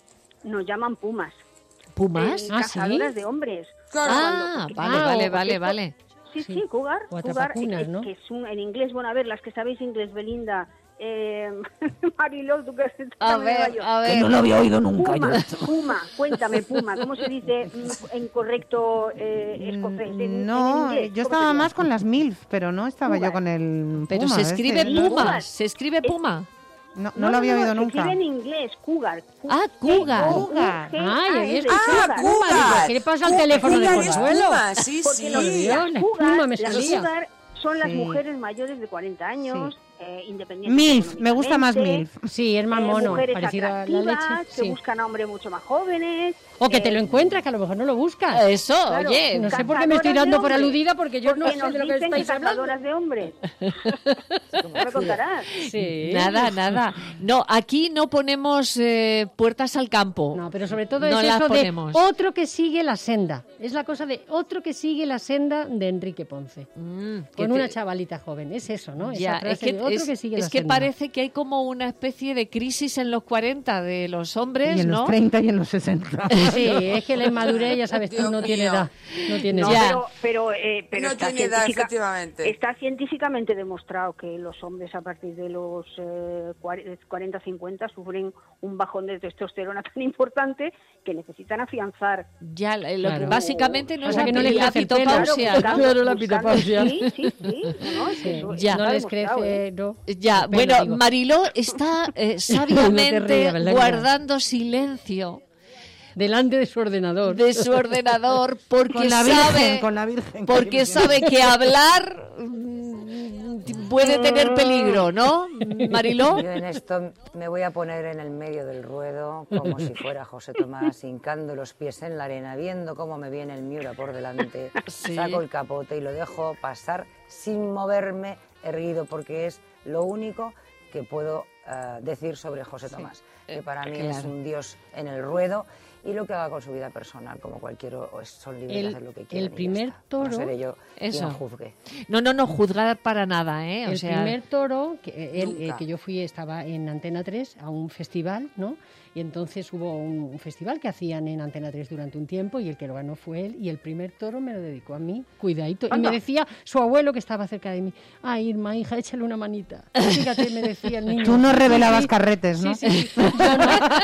Speaker 4: nos llaman pumas.
Speaker 2: ¿Pumas?
Speaker 4: Eh,
Speaker 2: Ah, ¿sí?
Speaker 4: cazadoras de hombres.
Speaker 2: Ah,
Speaker 4: Cuando-
Speaker 2: vale,
Speaker 4: Ah,
Speaker 2: vale,
Speaker 4: o-
Speaker 2: vale,
Speaker 4: porque
Speaker 2: vale.
Speaker 4: esto- Sí,
Speaker 7: Sí.
Speaker 4: sí, cougar.
Speaker 7: O
Speaker 4: cougar,
Speaker 7: atrapacunas,
Speaker 4: eh,
Speaker 7: ¿no?
Speaker 4: que es un, en inglés, bueno, a ver, las que sabéis inglés, Belinda, eh, Mariló, tú que estás
Speaker 2: A
Speaker 4: en
Speaker 2: ver,
Speaker 4: Nueva York.
Speaker 2: a ver.
Speaker 8: Que no lo había oído nunca
Speaker 4: Puma,
Speaker 8: yo.
Speaker 4: Puma, cuéntame, Puma, ¿cómo se dice mm, en correcto eh, escocés? En- en
Speaker 8: No,
Speaker 4: inglés,
Speaker 8: yo
Speaker 4: ¿cómo
Speaker 8: estaba
Speaker 4: se
Speaker 8: más
Speaker 4: llama?
Speaker 8: con las MILF, pero no estaba yo
Speaker 4: Cougar.
Speaker 8: con el
Speaker 2: Pero
Speaker 8: Puma,
Speaker 2: se
Speaker 8: este,
Speaker 2: escribe
Speaker 8: ¿no?
Speaker 2: Puma, se escribe Puma.
Speaker 8: No, no lo había oído
Speaker 4: se
Speaker 8: nunca.
Speaker 4: escribe en inglés, cougar.
Speaker 2: Ah, cougar.
Speaker 8: Cougar.
Speaker 7: Ay, es
Speaker 5: Ah,
Speaker 7: Puma.
Speaker 5: cougar.
Speaker 7: Digo, ¿qué le pasa al
Speaker 5: Cougar
Speaker 7: teléfono de
Speaker 5: es
Speaker 7: Consuelo?
Speaker 5: Puma, sí,
Speaker 4: Porque
Speaker 5: sí.
Speaker 4: los,
Speaker 7: Dios,
Speaker 4: las
Speaker 7: la
Speaker 4: cougar,
Speaker 7: espuma me
Speaker 4: las
Speaker 7: salía.
Speaker 4: cougar son las
Speaker 8: Sí.
Speaker 4: mujeres mayores de cuarenta años, eh, independientes
Speaker 8: MILF, me gusta más
Speaker 4: económicamente,
Speaker 8: MILF.
Speaker 7: Sí, es más
Speaker 4: eh,
Speaker 7: mono,
Speaker 4: mujeres
Speaker 7: parecido a la
Speaker 4: atractivas,
Speaker 7: leche.
Speaker 4: que
Speaker 7: Sí.
Speaker 4: buscan a hombres mucho más jóvenes.
Speaker 7: O que te
Speaker 4: eh,
Speaker 7: lo encuentras, que a lo mejor no lo buscas.
Speaker 2: Eso,
Speaker 4: Claro,
Speaker 2: oye.
Speaker 7: No sé por qué me estoy
Speaker 4: cazadoras
Speaker 7: dando
Speaker 4: de
Speaker 7: por
Speaker 4: hombres.
Speaker 7: aludida, porque yo no
Speaker 4: Porque
Speaker 7: sé
Speaker 4: nos
Speaker 7: de lo que
Speaker 4: dicen
Speaker 7: estáis
Speaker 4: que
Speaker 7: hablando.
Speaker 4: cazadoras de hombres. ¿No me contarás?
Speaker 7: Sí.
Speaker 2: Nada, nada. No, aquí no ponemos eh, puertas al campo.
Speaker 7: No, pero sobre todo
Speaker 2: No
Speaker 7: es
Speaker 2: las
Speaker 7: eso de
Speaker 2: ponemos.
Speaker 7: otro que sigue la senda. Es la cosa de otro que sigue la senda de Enrique Ponce.
Speaker 2: Mm, qué
Speaker 7: Con una chavalita joven. Es eso, ¿no?
Speaker 2: Ya,
Speaker 7: Esa
Speaker 2: es
Speaker 7: frase
Speaker 2: que,
Speaker 7: de otro
Speaker 2: es,
Speaker 7: que sigue
Speaker 2: es
Speaker 7: la
Speaker 2: que
Speaker 7: senda.
Speaker 2: parece que hay como una especie de crisis en los cuarenta de los hombres,
Speaker 8: Y en
Speaker 2: ¿no?
Speaker 8: los treinta y en los sesenta.
Speaker 7: Sí, es que la inmadurez, ya sabes tú, no tiene edad. No tiene
Speaker 4: No,
Speaker 7: edad.
Speaker 4: pero, pero, eh, pero
Speaker 5: No
Speaker 4: está,
Speaker 5: tiene edad,
Speaker 4: científica-
Speaker 5: efectivamente.
Speaker 4: está científicamente demostrado que los hombres a partir de los eh, cuarenta cincuenta sufren un bajón de testosterona tan importante que necesitan afianzar.
Speaker 2: Ya, lo que
Speaker 7: Claro.
Speaker 2: básicamente no
Speaker 7: O
Speaker 2: es
Speaker 7: sea,
Speaker 2: la,
Speaker 7: que no les
Speaker 2: la
Speaker 7: crece el pelo.
Speaker 2: pitopausia,
Speaker 4: Claro,
Speaker 2: ¿no?
Speaker 4: buscando-
Speaker 7: Claro, la
Speaker 4: buscando-
Speaker 7: pitopausia.
Speaker 4: Sí, sí, sí. No, no, es que eso
Speaker 2: Ya.
Speaker 4: está
Speaker 7: No les
Speaker 4: demostrado,
Speaker 7: crece,
Speaker 4: ¿eh?
Speaker 7: no.
Speaker 2: Ya,
Speaker 7: El pelo,
Speaker 2: bueno,
Speaker 7: digo.
Speaker 2: Mariló está eh,
Speaker 7: No
Speaker 2: sabiamente
Speaker 7: te rías, ¿verdad que no?
Speaker 2: guardando silencio
Speaker 7: Delante de su ordenador.
Speaker 2: de su ordenador porque
Speaker 8: Con la
Speaker 2: sabe
Speaker 8: Virgen, con la Virgen.
Speaker 2: porque sabe que hablar mm, puede tener peligro, ¿no, Mariló?
Speaker 3: Yo en esto me voy a poner en el medio del ruedo, como si fuera José Tomás, hincando los pies en la arena, viendo cómo me viene el Miura por delante,
Speaker 2: Sí.
Speaker 3: saco el capote y lo dejo pasar sin moverme erguido, porque es lo único que puedo eh, decir sobre José Tomás, que para mí es
Speaker 2: claro.
Speaker 3: un dios en el ruedo, y lo que haga con su vida personal, como cualquier o es- son libres
Speaker 7: El-
Speaker 3: de hacer lo que quieran.
Speaker 7: el primer toro-
Speaker 3: No seré yo
Speaker 2: Eso.
Speaker 3: quien juzgue.
Speaker 2: No, no, no juzgar para nada, ¿eh? O
Speaker 7: El
Speaker 2: sea,
Speaker 7: primer toro, que, eh, él, eh,
Speaker 3: Nunca.
Speaker 7: que yo fui, estaba en Antena tres a un festival, ¿no? Y entonces hubo un, un festival que hacían en Antena tres durante un tiempo y el que lo ganó fue él y el primer toro me lo dedicó a mí, cuidadito. Y me decía su abuelo que estaba cerca de mí, ay, Irma, hija, échale una manita. Fíjate, me decía el niño.
Speaker 8: Tú no
Speaker 7: Sí,
Speaker 8: revelabas
Speaker 7: sí.
Speaker 8: carretes, ¿no?
Speaker 7: Sí, sí, sí. Yo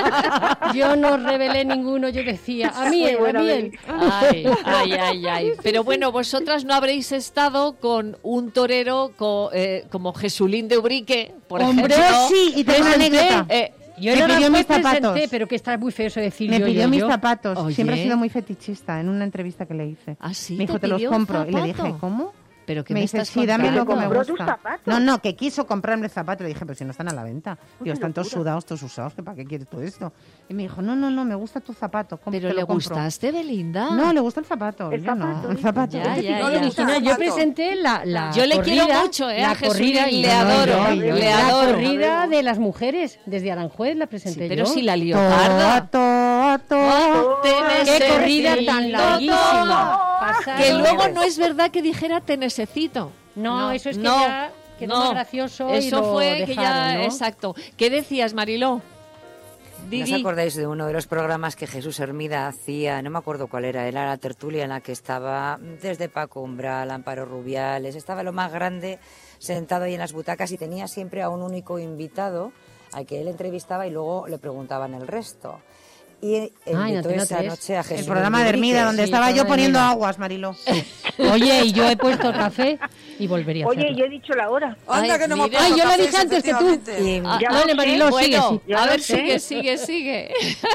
Speaker 7: no, yo no revelé ninguno, yo decía, a mí
Speaker 4: Muy
Speaker 7: él, a
Speaker 4: buena,
Speaker 7: mí
Speaker 4: Beli.
Speaker 7: él.
Speaker 2: Ay, ay, ay, ay. Pero bueno, vosotras no habréis estado con un torero co- eh, como Jesulín de Ubrique, por
Speaker 8: Hombre,
Speaker 2: ejemplo.
Speaker 8: sí, y tengo una
Speaker 7: Presenté,
Speaker 8: anécdota.
Speaker 2: Eh,
Speaker 7: Yo
Speaker 8: Me
Speaker 7: en
Speaker 8: pidió
Speaker 7: Aranjuez
Speaker 8: mis zapatos.
Speaker 7: presenté, pero que está muy feo eso decir
Speaker 8: Me
Speaker 7: yo,
Speaker 8: pidió
Speaker 7: yo,
Speaker 8: mis
Speaker 7: yo.
Speaker 8: zapatos.
Speaker 2: Oye.
Speaker 8: Siempre ha sido muy fetichista en una entrevista que le hice.
Speaker 2: ¿Ah, sí?
Speaker 8: Me dijo,
Speaker 2: ¿Te
Speaker 8: te, los
Speaker 2: pidió
Speaker 8: compro. Y le
Speaker 2: zapato?
Speaker 8: dije, ¿cómo?
Speaker 2: ¿Pero qué
Speaker 8: me
Speaker 2: me
Speaker 8: dice,
Speaker 2: estás
Speaker 8: sí, dame lo que me
Speaker 4: ¿Compró tus
Speaker 8: gusta.
Speaker 4: zapatos?
Speaker 8: No, no, que quiso comprarme zapatos. Le dije, pero si no están a la venta.
Speaker 4: Uy,
Speaker 8: Digo,
Speaker 4: qué
Speaker 8: están todos
Speaker 4: locura.
Speaker 8: sudados, todos usados. ¿Que ¿Para qué quieres todo esto? Y me dijo, no, no, no, me gusta tu zapato. com-
Speaker 2: ¿Pero
Speaker 8: te
Speaker 2: le
Speaker 8: lo compro.
Speaker 2: gustaste, Belinda?
Speaker 8: No, le gusta el zapato.
Speaker 4: El
Speaker 8: yo no,
Speaker 4: zapato,
Speaker 8: el
Speaker 4: dice.
Speaker 8: zapato.
Speaker 2: Ya, ya,
Speaker 5: No
Speaker 2: ya.
Speaker 5: le gusta el
Speaker 7: Imagina, yo
Speaker 5: zapato.
Speaker 7: presenté la, la
Speaker 2: Yo le
Speaker 7: corrida,
Speaker 2: quiero mucho, ¿eh?
Speaker 7: la
Speaker 2: A Jesulín,
Speaker 7: corrida,
Speaker 2: le
Speaker 7: y-
Speaker 2: adoro,
Speaker 7: no, yo-
Speaker 2: le
Speaker 7: la
Speaker 2: adoro.
Speaker 7: corrida de las mujeres, desde Aranjuez la presenté
Speaker 2: Sí, pero
Speaker 7: yo.
Speaker 2: si la leoparda.
Speaker 8: Toa, toa,
Speaker 2: Te
Speaker 7: ¡Qué
Speaker 2: necesito.
Speaker 7: corrida tan larguísima! Pasaron-
Speaker 2: Que luego no es verdad que dijera te necesito.
Speaker 7: No, eso es que
Speaker 2: no,
Speaker 7: ya quedó
Speaker 2: no.
Speaker 7: más gracioso y
Speaker 2: Eso
Speaker 7: lo
Speaker 2: fue que ya,
Speaker 7: dejaron, ¿no?
Speaker 2: exacto. ¿Qué decías, Mariló?
Speaker 3: ¿No
Speaker 2: Digui.
Speaker 3: os acordáis de uno de los programas que Jesús Hermida hacía? No me acuerdo cuál era, era la tertulia en la que estaba desde Paco Umbral, Amparo Rubiales, estaba lo más grande sentado ahí en las butacas y tenía siempre a un único invitado al que él entrevistaba y luego le preguntaban el resto. Y
Speaker 7: Ah, en
Speaker 3: invitó
Speaker 7: Antena
Speaker 3: esa
Speaker 7: tres.
Speaker 3: noche a Jesús
Speaker 8: El programa de Hermida, donde
Speaker 7: Sí,
Speaker 8: estaba
Speaker 7: programa
Speaker 8: yo
Speaker 7: de
Speaker 8: poniendo
Speaker 7: Hermida.
Speaker 8: aguas, Mariló.
Speaker 7: Oye, y yo he puesto el café y volvería a
Speaker 4: Oye,
Speaker 7: hacerlo.
Speaker 4: yo he dicho la hora.
Speaker 5: Anda,
Speaker 2: Ay,
Speaker 5: que no me
Speaker 2: mira.
Speaker 5: ha
Speaker 7: Ay,
Speaker 5: puesto
Speaker 7: yo la
Speaker 5: cafés,
Speaker 7: dije antes que tú.
Speaker 5: efectivamente.
Speaker 3: Y,
Speaker 2: Ah,
Speaker 4: Ya
Speaker 7: Dale,
Speaker 4: lo sé.
Speaker 7: Mariló, sigue,
Speaker 2: bueno,
Speaker 7: sí.
Speaker 4: Ya
Speaker 2: a
Speaker 4: lo
Speaker 2: ver,
Speaker 4: sé.
Speaker 2: sigue, sigue, sigue.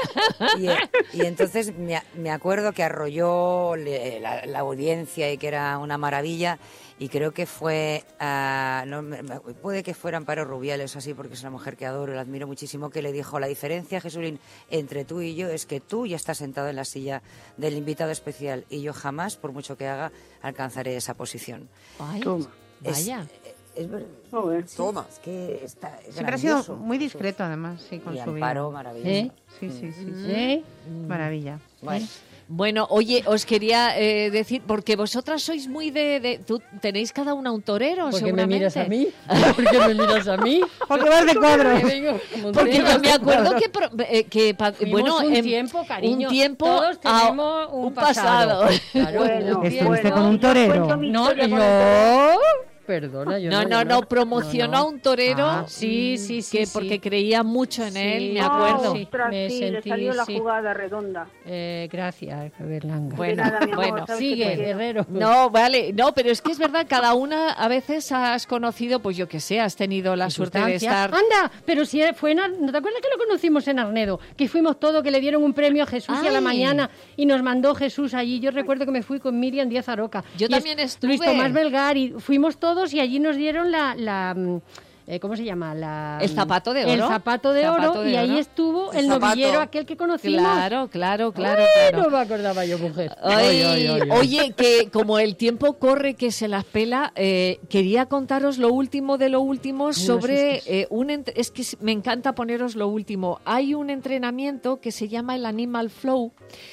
Speaker 3: y, y entonces me, me acuerdo que arrolló le- la, la audiencia y que era una maravilla. Y creo que fue, ah, no, me- me- puede que fuera Amparo Rubiales o así, porque es una mujer que adoro y la admiro muchísimo, que le dijo, la diferencia, Jesulín, entre tú y yo es que tú ya estás sentado en la silla del invitado especial y yo jamás, por mucho que haga, alcanzaré esa posición.
Speaker 2: Ay,
Speaker 4: Toma.
Speaker 3: Es-
Speaker 2: vaya.
Speaker 3: Es, ver-
Speaker 4: Joder.
Speaker 5: Toma.
Speaker 3: es que está es
Speaker 8: Siempre ha sido
Speaker 3: grandioso,
Speaker 8: muy
Speaker 3: Jesús.
Speaker 8: discreto, además, sí, con
Speaker 3: Y
Speaker 8: su
Speaker 3: Amparo,
Speaker 8: vida.
Speaker 3: maravilloso.
Speaker 7: ¿Eh?
Speaker 8: Sí, sí, sí, sí.
Speaker 7: ¿Eh?
Speaker 8: Maravilla.
Speaker 3: Bueno,
Speaker 2: Bueno, oye, os quería eh, decir, porque vosotras sois muy de... de- tú tenéis cada una un torero,
Speaker 7: ¿Por qué me
Speaker 2: seguramente.
Speaker 7: miras a mí? ¿Por qué me miras a mí?
Speaker 8: Porque vas de cuadros.
Speaker 7: Que vengo como
Speaker 2: Porque
Speaker 7: un
Speaker 2: yo me acuerdo
Speaker 7: cuadro.
Speaker 2: que, pro- eh, que pa-
Speaker 7: Fuimos
Speaker 2: bueno,
Speaker 7: un
Speaker 2: en-
Speaker 7: tiempo, cariño.
Speaker 2: un tiempo
Speaker 7: Todos
Speaker 2: a-
Speaker 7: tenemos un,
Speaker 2: un pasado.
Speaker 7: Claro,
Speaker 4: Bueno,
Speaker 7: un
Speaker 8: Estuviste
Speaker 7: tiempo.
Speaker 8: con un
Speaker 4: yo cuento
Speaker 8: torero.
Speaker 4: mi
Speaker 7: No,
Speaker 4: historia con el
Speaker 7: yo... Perdona, yo
Speaker 2: No,
Speaker 7: no.
Speaker 2: no,
Speaker 7: yo
Speaker 2: no, promocionó
Speaker 7: No, no.
Speaker 2: a un torero.
Speaker 7: Ah, sí, sí, sí,
Speaker 2: que
Speaker 7: sí.
Speaker 2: porque creía mucho en
Speaker 7: Sí.
Speaker 2: él, me
Speaker 7: Ah,
Speaker 2: acuerdo.
Speaker 7: sí.
Speaker 4: Ostras,
Speaker 7: me
Speaker 4: sí, le
Speaker 7: sentí,
Speaker 4: salió la
Speaker 7: sí.
Speaker 4: jugada redonda.
Speaker 7: Eh, gracias, Berlanga.
Speaker 2: Bueno,
Speaker 4: De nada, mi amor,
Speaker 2: bueno.
Speaker 4: sabes
Speaker 7: Sigue,
Speaker 4: que te quiero.
Speaker 7: Guerrero.
Speaker 2: No, vale, no, pero es que es verdad, cada una a veces has conocido, pues yo que sé, has tenido la suerte de
Speaker 7: Circunstancias.
Speaker 2: estar...
Speaker 7: Anda, pero si fue en Ar- ¿no te acuerdas que lo conocimos en Arnedo? Que fuimos todos, que le dieron un premio a Jesús y a la
Speaker 2: Ay.
Speaker 7: mañana y nos mandó Jesús allí. Yo recuerdo que me fui con Miriam Díaz Aroca.
Speaker 2: Yo
Speaker 7: Y
Speaker 2: también
Speaker 7: es-
Speaker 2: estuve.
Speaker 7: Luis Tomás Belgar y fuimos todos y allí nos dieron la... la mm, eh, ¿cómo se llama? La,
Speaker 2: El zapato de oro.
Speaker 7: El zapato de
Speaker 2: Zapato
Speaker 7: oro
Speaker 2: de
Speaker 7: y ahí
Speaker 2: oro.
Speaker 7: estuvo
Speaker 5: El
Speaker 7: el,
Speaker 5: zapato.
Speaker 7: novillero aquel que conocimos.
Speaker 2: Claro, claro, claro,
Speaker 7: Ay,
Speaker 2: claro.
Speaker 7: no me acordaba yo, mujer.
Speaker 2: Ay,
Speaker 7: Ay, ay, ay, ay.
Speaker 2: Oye, que como el tiempo corre que se las pela, eh, quería contaros lo último de lo último sobre
Speaker 7: asustes.
Speaker 2: eh, un ent- es que me encanta poneros lo último. Hay un entrenamiento que se llama el Animal Flow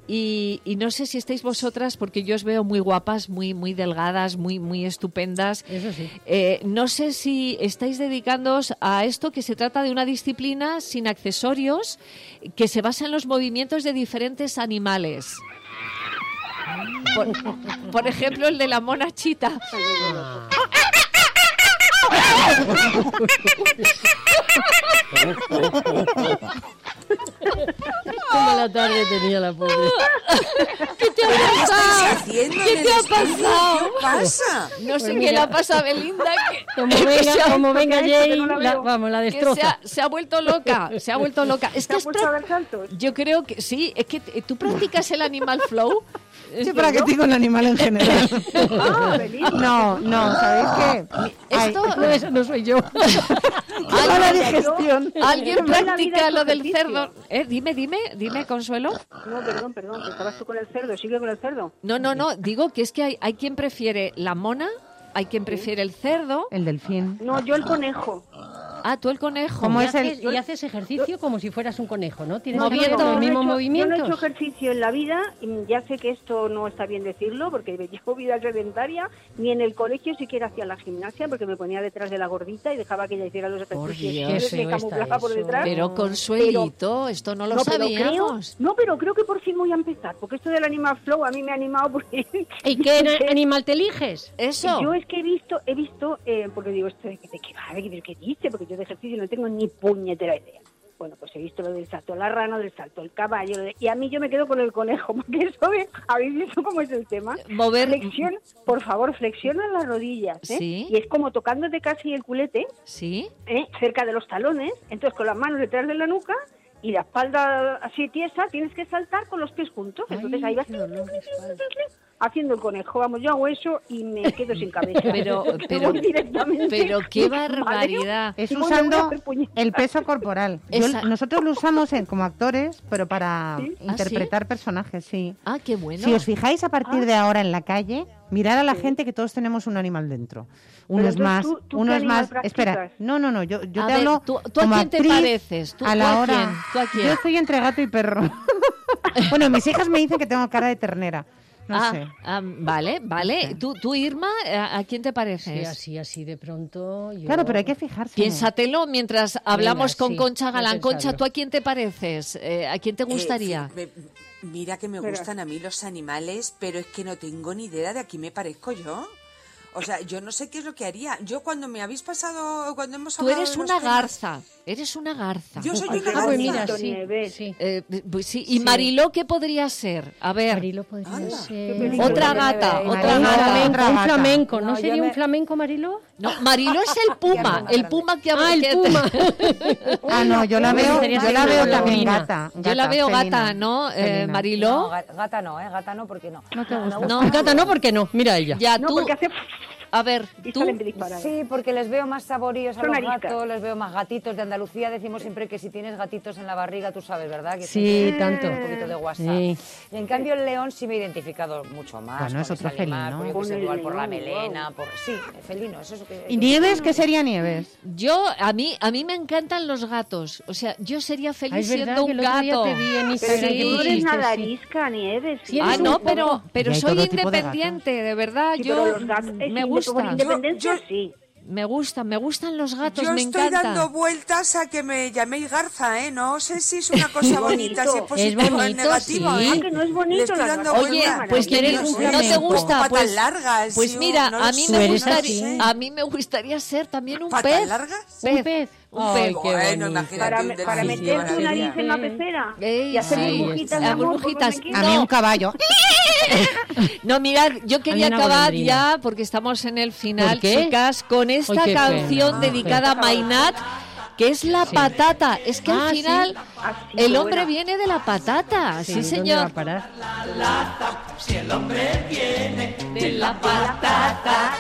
Speaker 2: Y, y no sé si estáis vosotras, porque yo os veo muy guapas, muy muy delgadas, muy muy estupendas.
Speaker 7: Eso sí.
Speaker 2: Eh, no sé si estáis dedicándoos a esto, que se trata de una disciplina sin accesorios, que se basa en los movimientos de diferentes animales. Por, por ejemplo, el de la mona chita.
Speaker 7: Qué mala tarde tenía la pobre.
Speaker 2: ¿Qué te ha
Speaker 5: ¿Qué
Speaker 2: pasado?
Speaker 5: estáis haciendo
Speaker 2: ¿Qué
Speaker 5: en
Speaker 2: te
Speaker 5: el
Speaker 2: ha
Speaker 5: estudio?
Speaker 2: pasado?
Speaker 5: ¿Qué pasa?
Speaker 2: No
Speaker 7: Pues
Speaker 2: sé
Speaker 7: mira,
Speaker 2: qué le ha pasado a Belinda. Que,
Speaker 7: Como
Speaker 2: que
Speaker 7: venga,
Speaker 2: se ha-
Speaker 7: como venga
Speaker 4: que
Speaker 7: Jay,
Speaker 4: no la
Speaker 7: la-
Speaker 4: veo.
Speaker 7: vamos, la
Speaker 2: que se
Speaker 7: destroza.
Speaker 2: ha, se ha vuelto loca, se ha vuelto loca. Es
Speaker 4: ¿Te
Speaker 2: que
Speaker 4: ha
Speaker 2: es
Speaker 4: puesto a
Speaker 2: pra-
Speaker 4: dar saltos?
Speaker 2: yo creo que sí, es que t- tú practicas el animal flow.
Speaker 8: Yo practico el animal en general.
Speaker 4: Ah, Belinda.
Speaker 8: No, no, ¿sabéis qué? Ay,
Speaker 2: Esto,
Speaker 7: No, eso no soy yo.
Speaker 8: mala
Speaker 2: ¿alguien,
Speaker 8: digestión.
Speaker 2: alguien
Speaker 4: Yo en la vida
Speaker 2: practica
Speaker 4: he hecho
Speaker 2: lo del
Speaker 4: ejercicio.
Speaker 2: cerdo? Eh, dime, dime, dime, Consuelo.
Speaker 4: No, perdón, perdón, que estabas tú con el cerdo. Sigue con el cerdo.
Speaker 2: No, no, no, digo que es que hay, hay quien prefiere la mona, hay quien prefiere el cerdo.
Speaker 8: El delfín.
Speaker 4: No, yo el conejo.
Speaker 2: Ah, tú el conejo.
Speaker 8: ¿Cómo
Speaker 7: Y
Speaker 8: es el-
Speaker 7: haces, y haces ejercicio como si fueras un conejo, ¿no? Tienes
Speaker 2: No,
Speaker 7: que hacer
Speaker 2: yo no
Speaker 7: los
Speaker 2: he
Speaker 7: mismos
Speaker 4: Yo no he
Speaker 7: movimientos.
Speaker 4: hecho ejercicio en la vida, y ya sé que esto no está bien decirlo, porque llevo vida sedentaria, ni en el colegio siquiera hacía la gimnasia, porque me ponía detrás de la gordita y dejaba que ella hiciera los
Speaker 2: Por
Speaker 4: ejercicios.
Speaker 2: Dios.
Speaker 4: Entonces
Speaker 7: Qué
Speaker 4: me
Speaker 7: feo está
Speaker 4: camuflaba por
Speaker 7: eso.
Speaker 4: detrás.
Speaker 2: Pero Consuelito, esto no lo
Speaker 4: No, pero creo,
Speaker 2: sabíamos.
Speaker 4: no, pero creo que por fin voy a empezar, porque esto del Animal Flow a mí me ha animado porque...
Speaker 7: ¿Y qué ana- animal te eliges?
Speaker 2: Eso.
Speaker 4: Yo es que he visto, he visto, eh, porque digo, ¿esto de, qué- de qué va? ¿De qué, qué dice? Porque yo de ejercicio no tengo ni puñetera idea. Bueno, pues he visto lo del salto de la rana, del salto del caballo, lo de- y a mí yo me quedo con el conejo, porque eso de, ¿habéis visto cómo es el tema?
Speaker 2: Mover-
Speaker 4: Flexión, por favor, flexiona las rodillas, ¿eh?
Speaker 2: Sí.
Speaker 4: Y es como tocándote casi el culete,
Speaker 2: Sí.
Speaker 4: ¿eh? Cerca de los talones, entonces con las manos detrás de la nuca y la espalda así tiesa, tienes que saltar con los pies juntos, entonces ahí vas
Speaker 7: qué dolor de espalda.
Speaker 4: haciendo el conejo, vamos, yo hago eso y me quedo sin cabeza.
Speaker 2: Pero,
Speaker 4: Me
Speaker 2: pero,
Speaker 4: voy directamente.
Speaker 2: pero qué
Speaker 4: Me mareo.
Speaker 2: barbaridad.
Speaker 8: Es
Speaker 4: Y voy a
Speaker 8: usando
Speaker 4: hacer puñetas.
Speaker 8: el peso corporal. Yo-
Speaker 2: Esa-
Speaker 8: nosotros lo usamos en- como actores, pero para
Speaker 4: ¿Sí?
Speaker 8: interpretar personajes, sí.
Speaker 2: Ah, qué bueno.
Speaker 8: Si os fijáis a partir
Speaker 4: Ah.
Speaker 8: de ahora en la calle, mirad a la gente que todos tenemos un animal dentro. Unos
Speaker 4: entonces,
Speaker 8: más,
Speaker 4: ¿tú- tú
Speaker 8: unos
Speaker 4: qué animal
Speaker 8: más.
Speaker 4: practicas?
Speaker 8: Espera, no, no, no. Yo, yo
Speaker 2: A
Speaker 8: te
Speaker 2: ver,
Speaker 8: hablo.
Speaker 2: ¿tú- tú a
Speaker 8: como
Speaker 2: quién te
Speaker 8: actriz,
Speaker 2: pareces? ¿Tú-
Speaker 8: a
Speaker 2: tú
Speaker 8: la
Speaker 2: a
Speaker 8: hora.
Speaker 2: quién? ¿Tú a quién?
Speaker 8: Yo estoy entre gato y perro. Bueno, mis hijas me dicen que tengo cara de ternera. No
Speaker 2: ah,
Speaker 8: sé.
Speaker 2: ah, vale, vale. ¿Tú, tú, Irma, ¿a, a quién te
Speaker 7: Sí,
Speaker 2: pareces?
Speaker 7: así, así de pronto. yo-
Speaker 8: Claro, pero hay que fijarse.
Speaker 2: Piénsatelo mientras hablamos
Speaker 7: Venga,
Speaker 2: con
Speaker 7: sí,
Speaker 2: Concha
Speaker 7: voy a
Speaker 2: Galán. Concha,
Speaker 7: pensarlo.
Speaker 2: ¿tú a quién te pareces? Eh, ¿A quién te gustaría?
Speaker 5: Eh, sí, me- mira que me
Speaker 4: Pero-
Speaker 5: gustan a mí los animales, pero es que no tengo ni idea de a quién me parezco yo. O sea, yo no sé qué es lo que haría. Yo cuando me habéis pasado, cuando hemos
Speaker 2: Tú
Speaker 5: hablado
Speaker 2: eres
Speaker 5: de los
Speaker 2: una
Speaker 5: temas-
Speaker 2: garza. Eres una garza.
Speaker 5: Yo soy
Speaker 4: Ay,
Speaker 5: una
Speaker 4: qué
Speaker 5: garza.
Speaker 7: pues mira,
Speaker 4: bonito,
Speaker 7: sí,
Speaker 4: Nieves.
Speaker 7: sí.
Speaker 2: Eh, pues sí. ¿Y Mariló qué podría ser? A ver.
Speaker 7: Marilo podría
Speaker 5: Anda.
Speaker 7: ser.
Speaker 2: Otra gata,
Speaker 8: Marilo,
Speaker 2: otra
Speaker 7: Un
Speaker 8: Otra
Speaker 2: gata.
Speaker 7: flamenco,
Speaker 8: gata.
Speaker 7: un flamenco. ¿No,
Speaker 3: No, yo
Speaker 7: sería
Speaker 3: me-
Speaker 7: un flamenco, Marilo?
Speaker 2: No, Mariló es el puma, el puma que
Speaker 7: Ah, el
Speaker 2: que-
Speaker 7: puma.
Speaker 8: Ah, no, yo la veo,
Speaker 7: Sería
Speaker 8: yo la
Speaker 7: así
Speaker 8: veo
Speaker 7: como
Speaker 8: también
Speaker 7: felina.
Speaker 8: gata.
Speaker 2: Yo la veo
Speaker 8: felina.
Speaker 2: gata, ¿no, eh,
Speaker 8: Felina.
Speaker 2: Mariló?
Speaker 3: No, ga- gata no, ¿eh? Gata no, porque no.
Speaker 8: No te gusta.
Speaker 2: No.
Speaker 7: Gata no, ¿por qué no? Mira ella.
Speaker 2: Ya
Speaker 4: No,
Speaker 2: tú.
Speaker 4: porque hace...
Speaker 2: A ver,
Speaker 4: y
Speaker 2: tú.
Speaker 4: salen disparadas.
Speaker 3: Sí, porque les veo más saboríos a
Speaker 4: Son
Speaker 3: los
Speaker 4: ariscas.
Speaker 3: gatos, les veo más gatitos. De Andalucía decimos siempre que si tienes gatitos en la barriga, tú sabes, ¿verdad? Que
Speaker 7: Sí,
Speaker 3: siempre
Speaker 7: tanto.
Speaker 3: Un poquito de WhatsApp.
Speaker 7: Sí.
Speaker 3: Y en cambio el león sí me he identificado mucho más.
Speaker 8: Bueno,
Speaker 3: con
Speaker 8: es otro
Speaker 3: ese animal,
Speaker 8: felino.
Speaker 3: por, yo que
Speaker 4: Con
Speaker 3: sé,
Speaker 4: el
Speaker 3: igual por la
Speaker 4: león,
Speaker 3: melena, por... Sí, felino, eso es lo que...
Speaker 8: ¿Y Nieves? ¿Qué sería Nieves?
Speaker 2: Yo, a mí, a mí me encantan los gatos. O sea, yo sería
Speaker 7: Ah,
Speaker 2: feliz
Speaker 7: es verdad
Speaker 2: siendo
Speaker 7: que
Speaker 2: un
Speaker 7: el otro día
Speaker 2: gato.
Speaker 7: te vi en
Speaker 4: Pero
Speaker 7: Instagram
Speaker 4: si
Speaker 7: que
Speaker 4: tú no eres
Speaker 7: dijiste,
Speaker 4: nada
Speaker 7: sí.
Speaker 4: arisca, Nieves.
Speaker 7: Sí,
Speaker 2: Ah,
Speaker 7: eres
Speaker 2: no,
Speaker 7: un
Speaker 2: pero,
Speaker 7: poco.
Speaker 2: pero
Speaker 8: Y hay
Speaker 2: soy
Speaker 8: todo tipo de
Speaker 2: independiente, de verdad.
Speaker 4: Sí,
Speaker 2: yo
Speaker 4: pero los gatos- eh,
Speaker 2: me
Speaker 4: sí,
Speaker 2: gusta.
Speaker 4: con independencia,
Speaker 5: Yo-
Speaker 4: sí.
Speaker 2: Me gustan, me gustan los gatos,
Speaker 5: Yo
Speaker 2: me
Speaker 5: estoy
Speaker 2: encantan.
Speaker 5: dando vueltas a que me llaméis garza, ¿eh? No sé si es una cosa bonita, si es
Speaker 4: bonito.
Speaker 5: positivo
Speaker 7: Es
Speaker 5: o es
Speaker 7: bonito,
Speaker 5: negativo,
Speaker 7: sí.
Speaker 5: ¿eh?
Speaker 4: Ah, que no es bonito
Speaker 5: Le estoy
Speaker 4: la
Speaker 5: dando
Speaker 4: garza.
Speaker 2: Oye,
Speaker 5: vueltas.
Speaker 2: pues
Speaker 7: que eres
Speaker 5: No
Speaker 7: un
Speaker 2: ¿no
Speaker 5: sé,
Speaker 2: te
Speaker 7: flamenco.
Speaker 2: gusta?
Speaker 5: patas
Speaker 2: Pues,
Speaker 5: largas.
Speaker 2: pues
Speaker 5: sí,
Speaker 2: mira,
Speaker 5: no lo
Speaker 2: a mí
Speaker 5: sé,
Speaker 2: me
Speaker 7: Tú eres
Speaker 2: gustaría,
Speaker 7: así.
Speaker 2: a mí me gustaría ser también un
Speaker 5: ¿Patas
Speaker 2: pez.
Speaker 5: largas?
Speaker 2: Pez,
Speaker 7: Un pez.
Speaker 2: un
Speaker 7: Ay,
Speaker 2: pez.
Speaker 7: qué
Speaker 5: Bueno,
Speaker 7: bonito.
Speaker 5: imagínate
Speaker 4: Para,
Speaker 5: un
Speaker 4: me- para
Speaker 5: delfín,
Speaker 4: meter tu
Speaker 5: maravilla.
Speaker 4: nariz en la pecera
Speaker 2: Ey,
Speaker 4: y hacer
Speaker 2: sí,
Speaker 4: burbujitas
Speaker 7: sí.
Speaker 4: de amor.
Speaker 2: burbujitas.
Speaker 4: por donde
Speaker 8: A mí
Speaker 2: No.
Speaker 8: un caballo.
Speaker 2: No, mirad, yo quería
Speaker 7: una
Speaker 2: acabar
Speaker 7: golondrina.
Speaker 2: ya porque estamos en el final,
Speaker 7: ¿Por qué?
Speaker 2: chicas, con esta
Speaker 7: Ay, qué
Speaker 2: canción
Speaker 7: pena.
Speaker 2: dedicada a Mainat, que es la
Speaker 7: Sí.
Speaker 2: patata. Es que
Speaker 7: Ah,
Speaker 2: al
Speaker 7: sí.
Speaker 2: final
Speaker 4: Ah, sí,
Speaker 2: el
Speaker 4: qué
Speaker 2: hombre
Speaker 4: buena.
Speaker 2: viene de la patata. Sí,
Speaker 7: ¿dónde
Speaker 2: señor.
Speaker 7: va a parar?
Speaker 14: Si el hombre viene
Speaker 2: De la patata.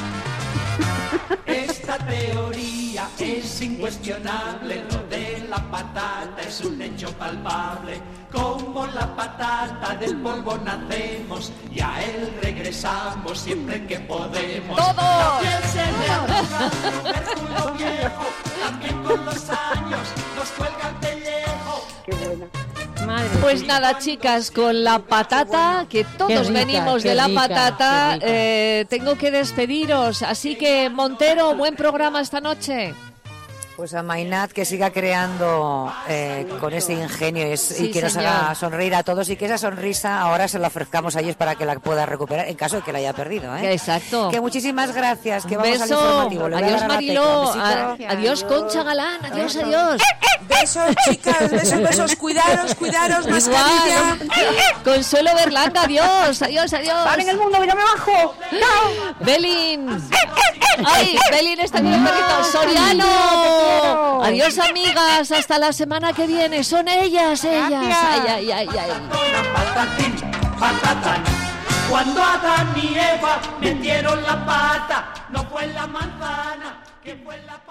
Speaker 14: Esta teoría es incuestionable, lo de la patata es un hecho palpable. Como la patata del polvo nacemos y a él regresamos siempre que podemos.
Speaker 2: ¡Todos!
Speaker 14: La piel se le arruga, tubérculo viejo, también con los años nos cuelga el pellejo.
Speaker 4: Qué buena.
Speaker 7: Madre.
Speaker 2: Pues Pues nada, chicas, con la patata, que todos
Speaker 7: rica,
Speaker 2: venimos
Speaker 7: qué
Speaker 2: de la
Speaker 7: rica,
Speaker 2: patata,
Speaker 7: qué rica.
Speaker 2: eh, tengo que despediros. Así que, Montero, buen programa esta noche.
Speaker 3: Pues a Mainat que siga creando eh, con ese ingenio y, es-
Speaker 2: Sí,
Speaker 3: y que nos
Speaker 2: señor.
Speaker 3: haga sonreír a todos y que esa sonrisa ahora se la ofrezcamos a ellos para que la pueda recuperar en caso de que la haya perdido. ¿eh?
Speaker 2: Exacto.
Speaker 3: Que muchísimas gracias, que
Speaker 2: Un
Speaker 3: vamos al
Speaker 2: beso.
Speaker 3: informativo. Le voy a
Speaker 2: Adiós,
Speaker 3: dar a la
Speaker 2: Mariló.
Speaker 3: tecla. Besito.
Speaker 2: A- adiós, Concha Galán. Adiós, adiós.
Speaker 5: Besos, chicas, besos, besos. Cuidaros, cuidaros, mascarilla.
Speaker 2: Igual. Consuelo Berlanga, adiós, adiós, adiós.
Speaker 4: Vale, en el mundo, que yo me bajo. ¡Chao!
Speaker 2: Belín. Ay, Belín está con el perrito. Soriano. Adiós, amigas. Hasta la semana que viene. Son ellas, ellas. Ay, ay, ay, ay.
Speaker 14: Patatín, patatán. Cuando Adán y Eva metieron la pata, no fue la manzana, que fue la pata.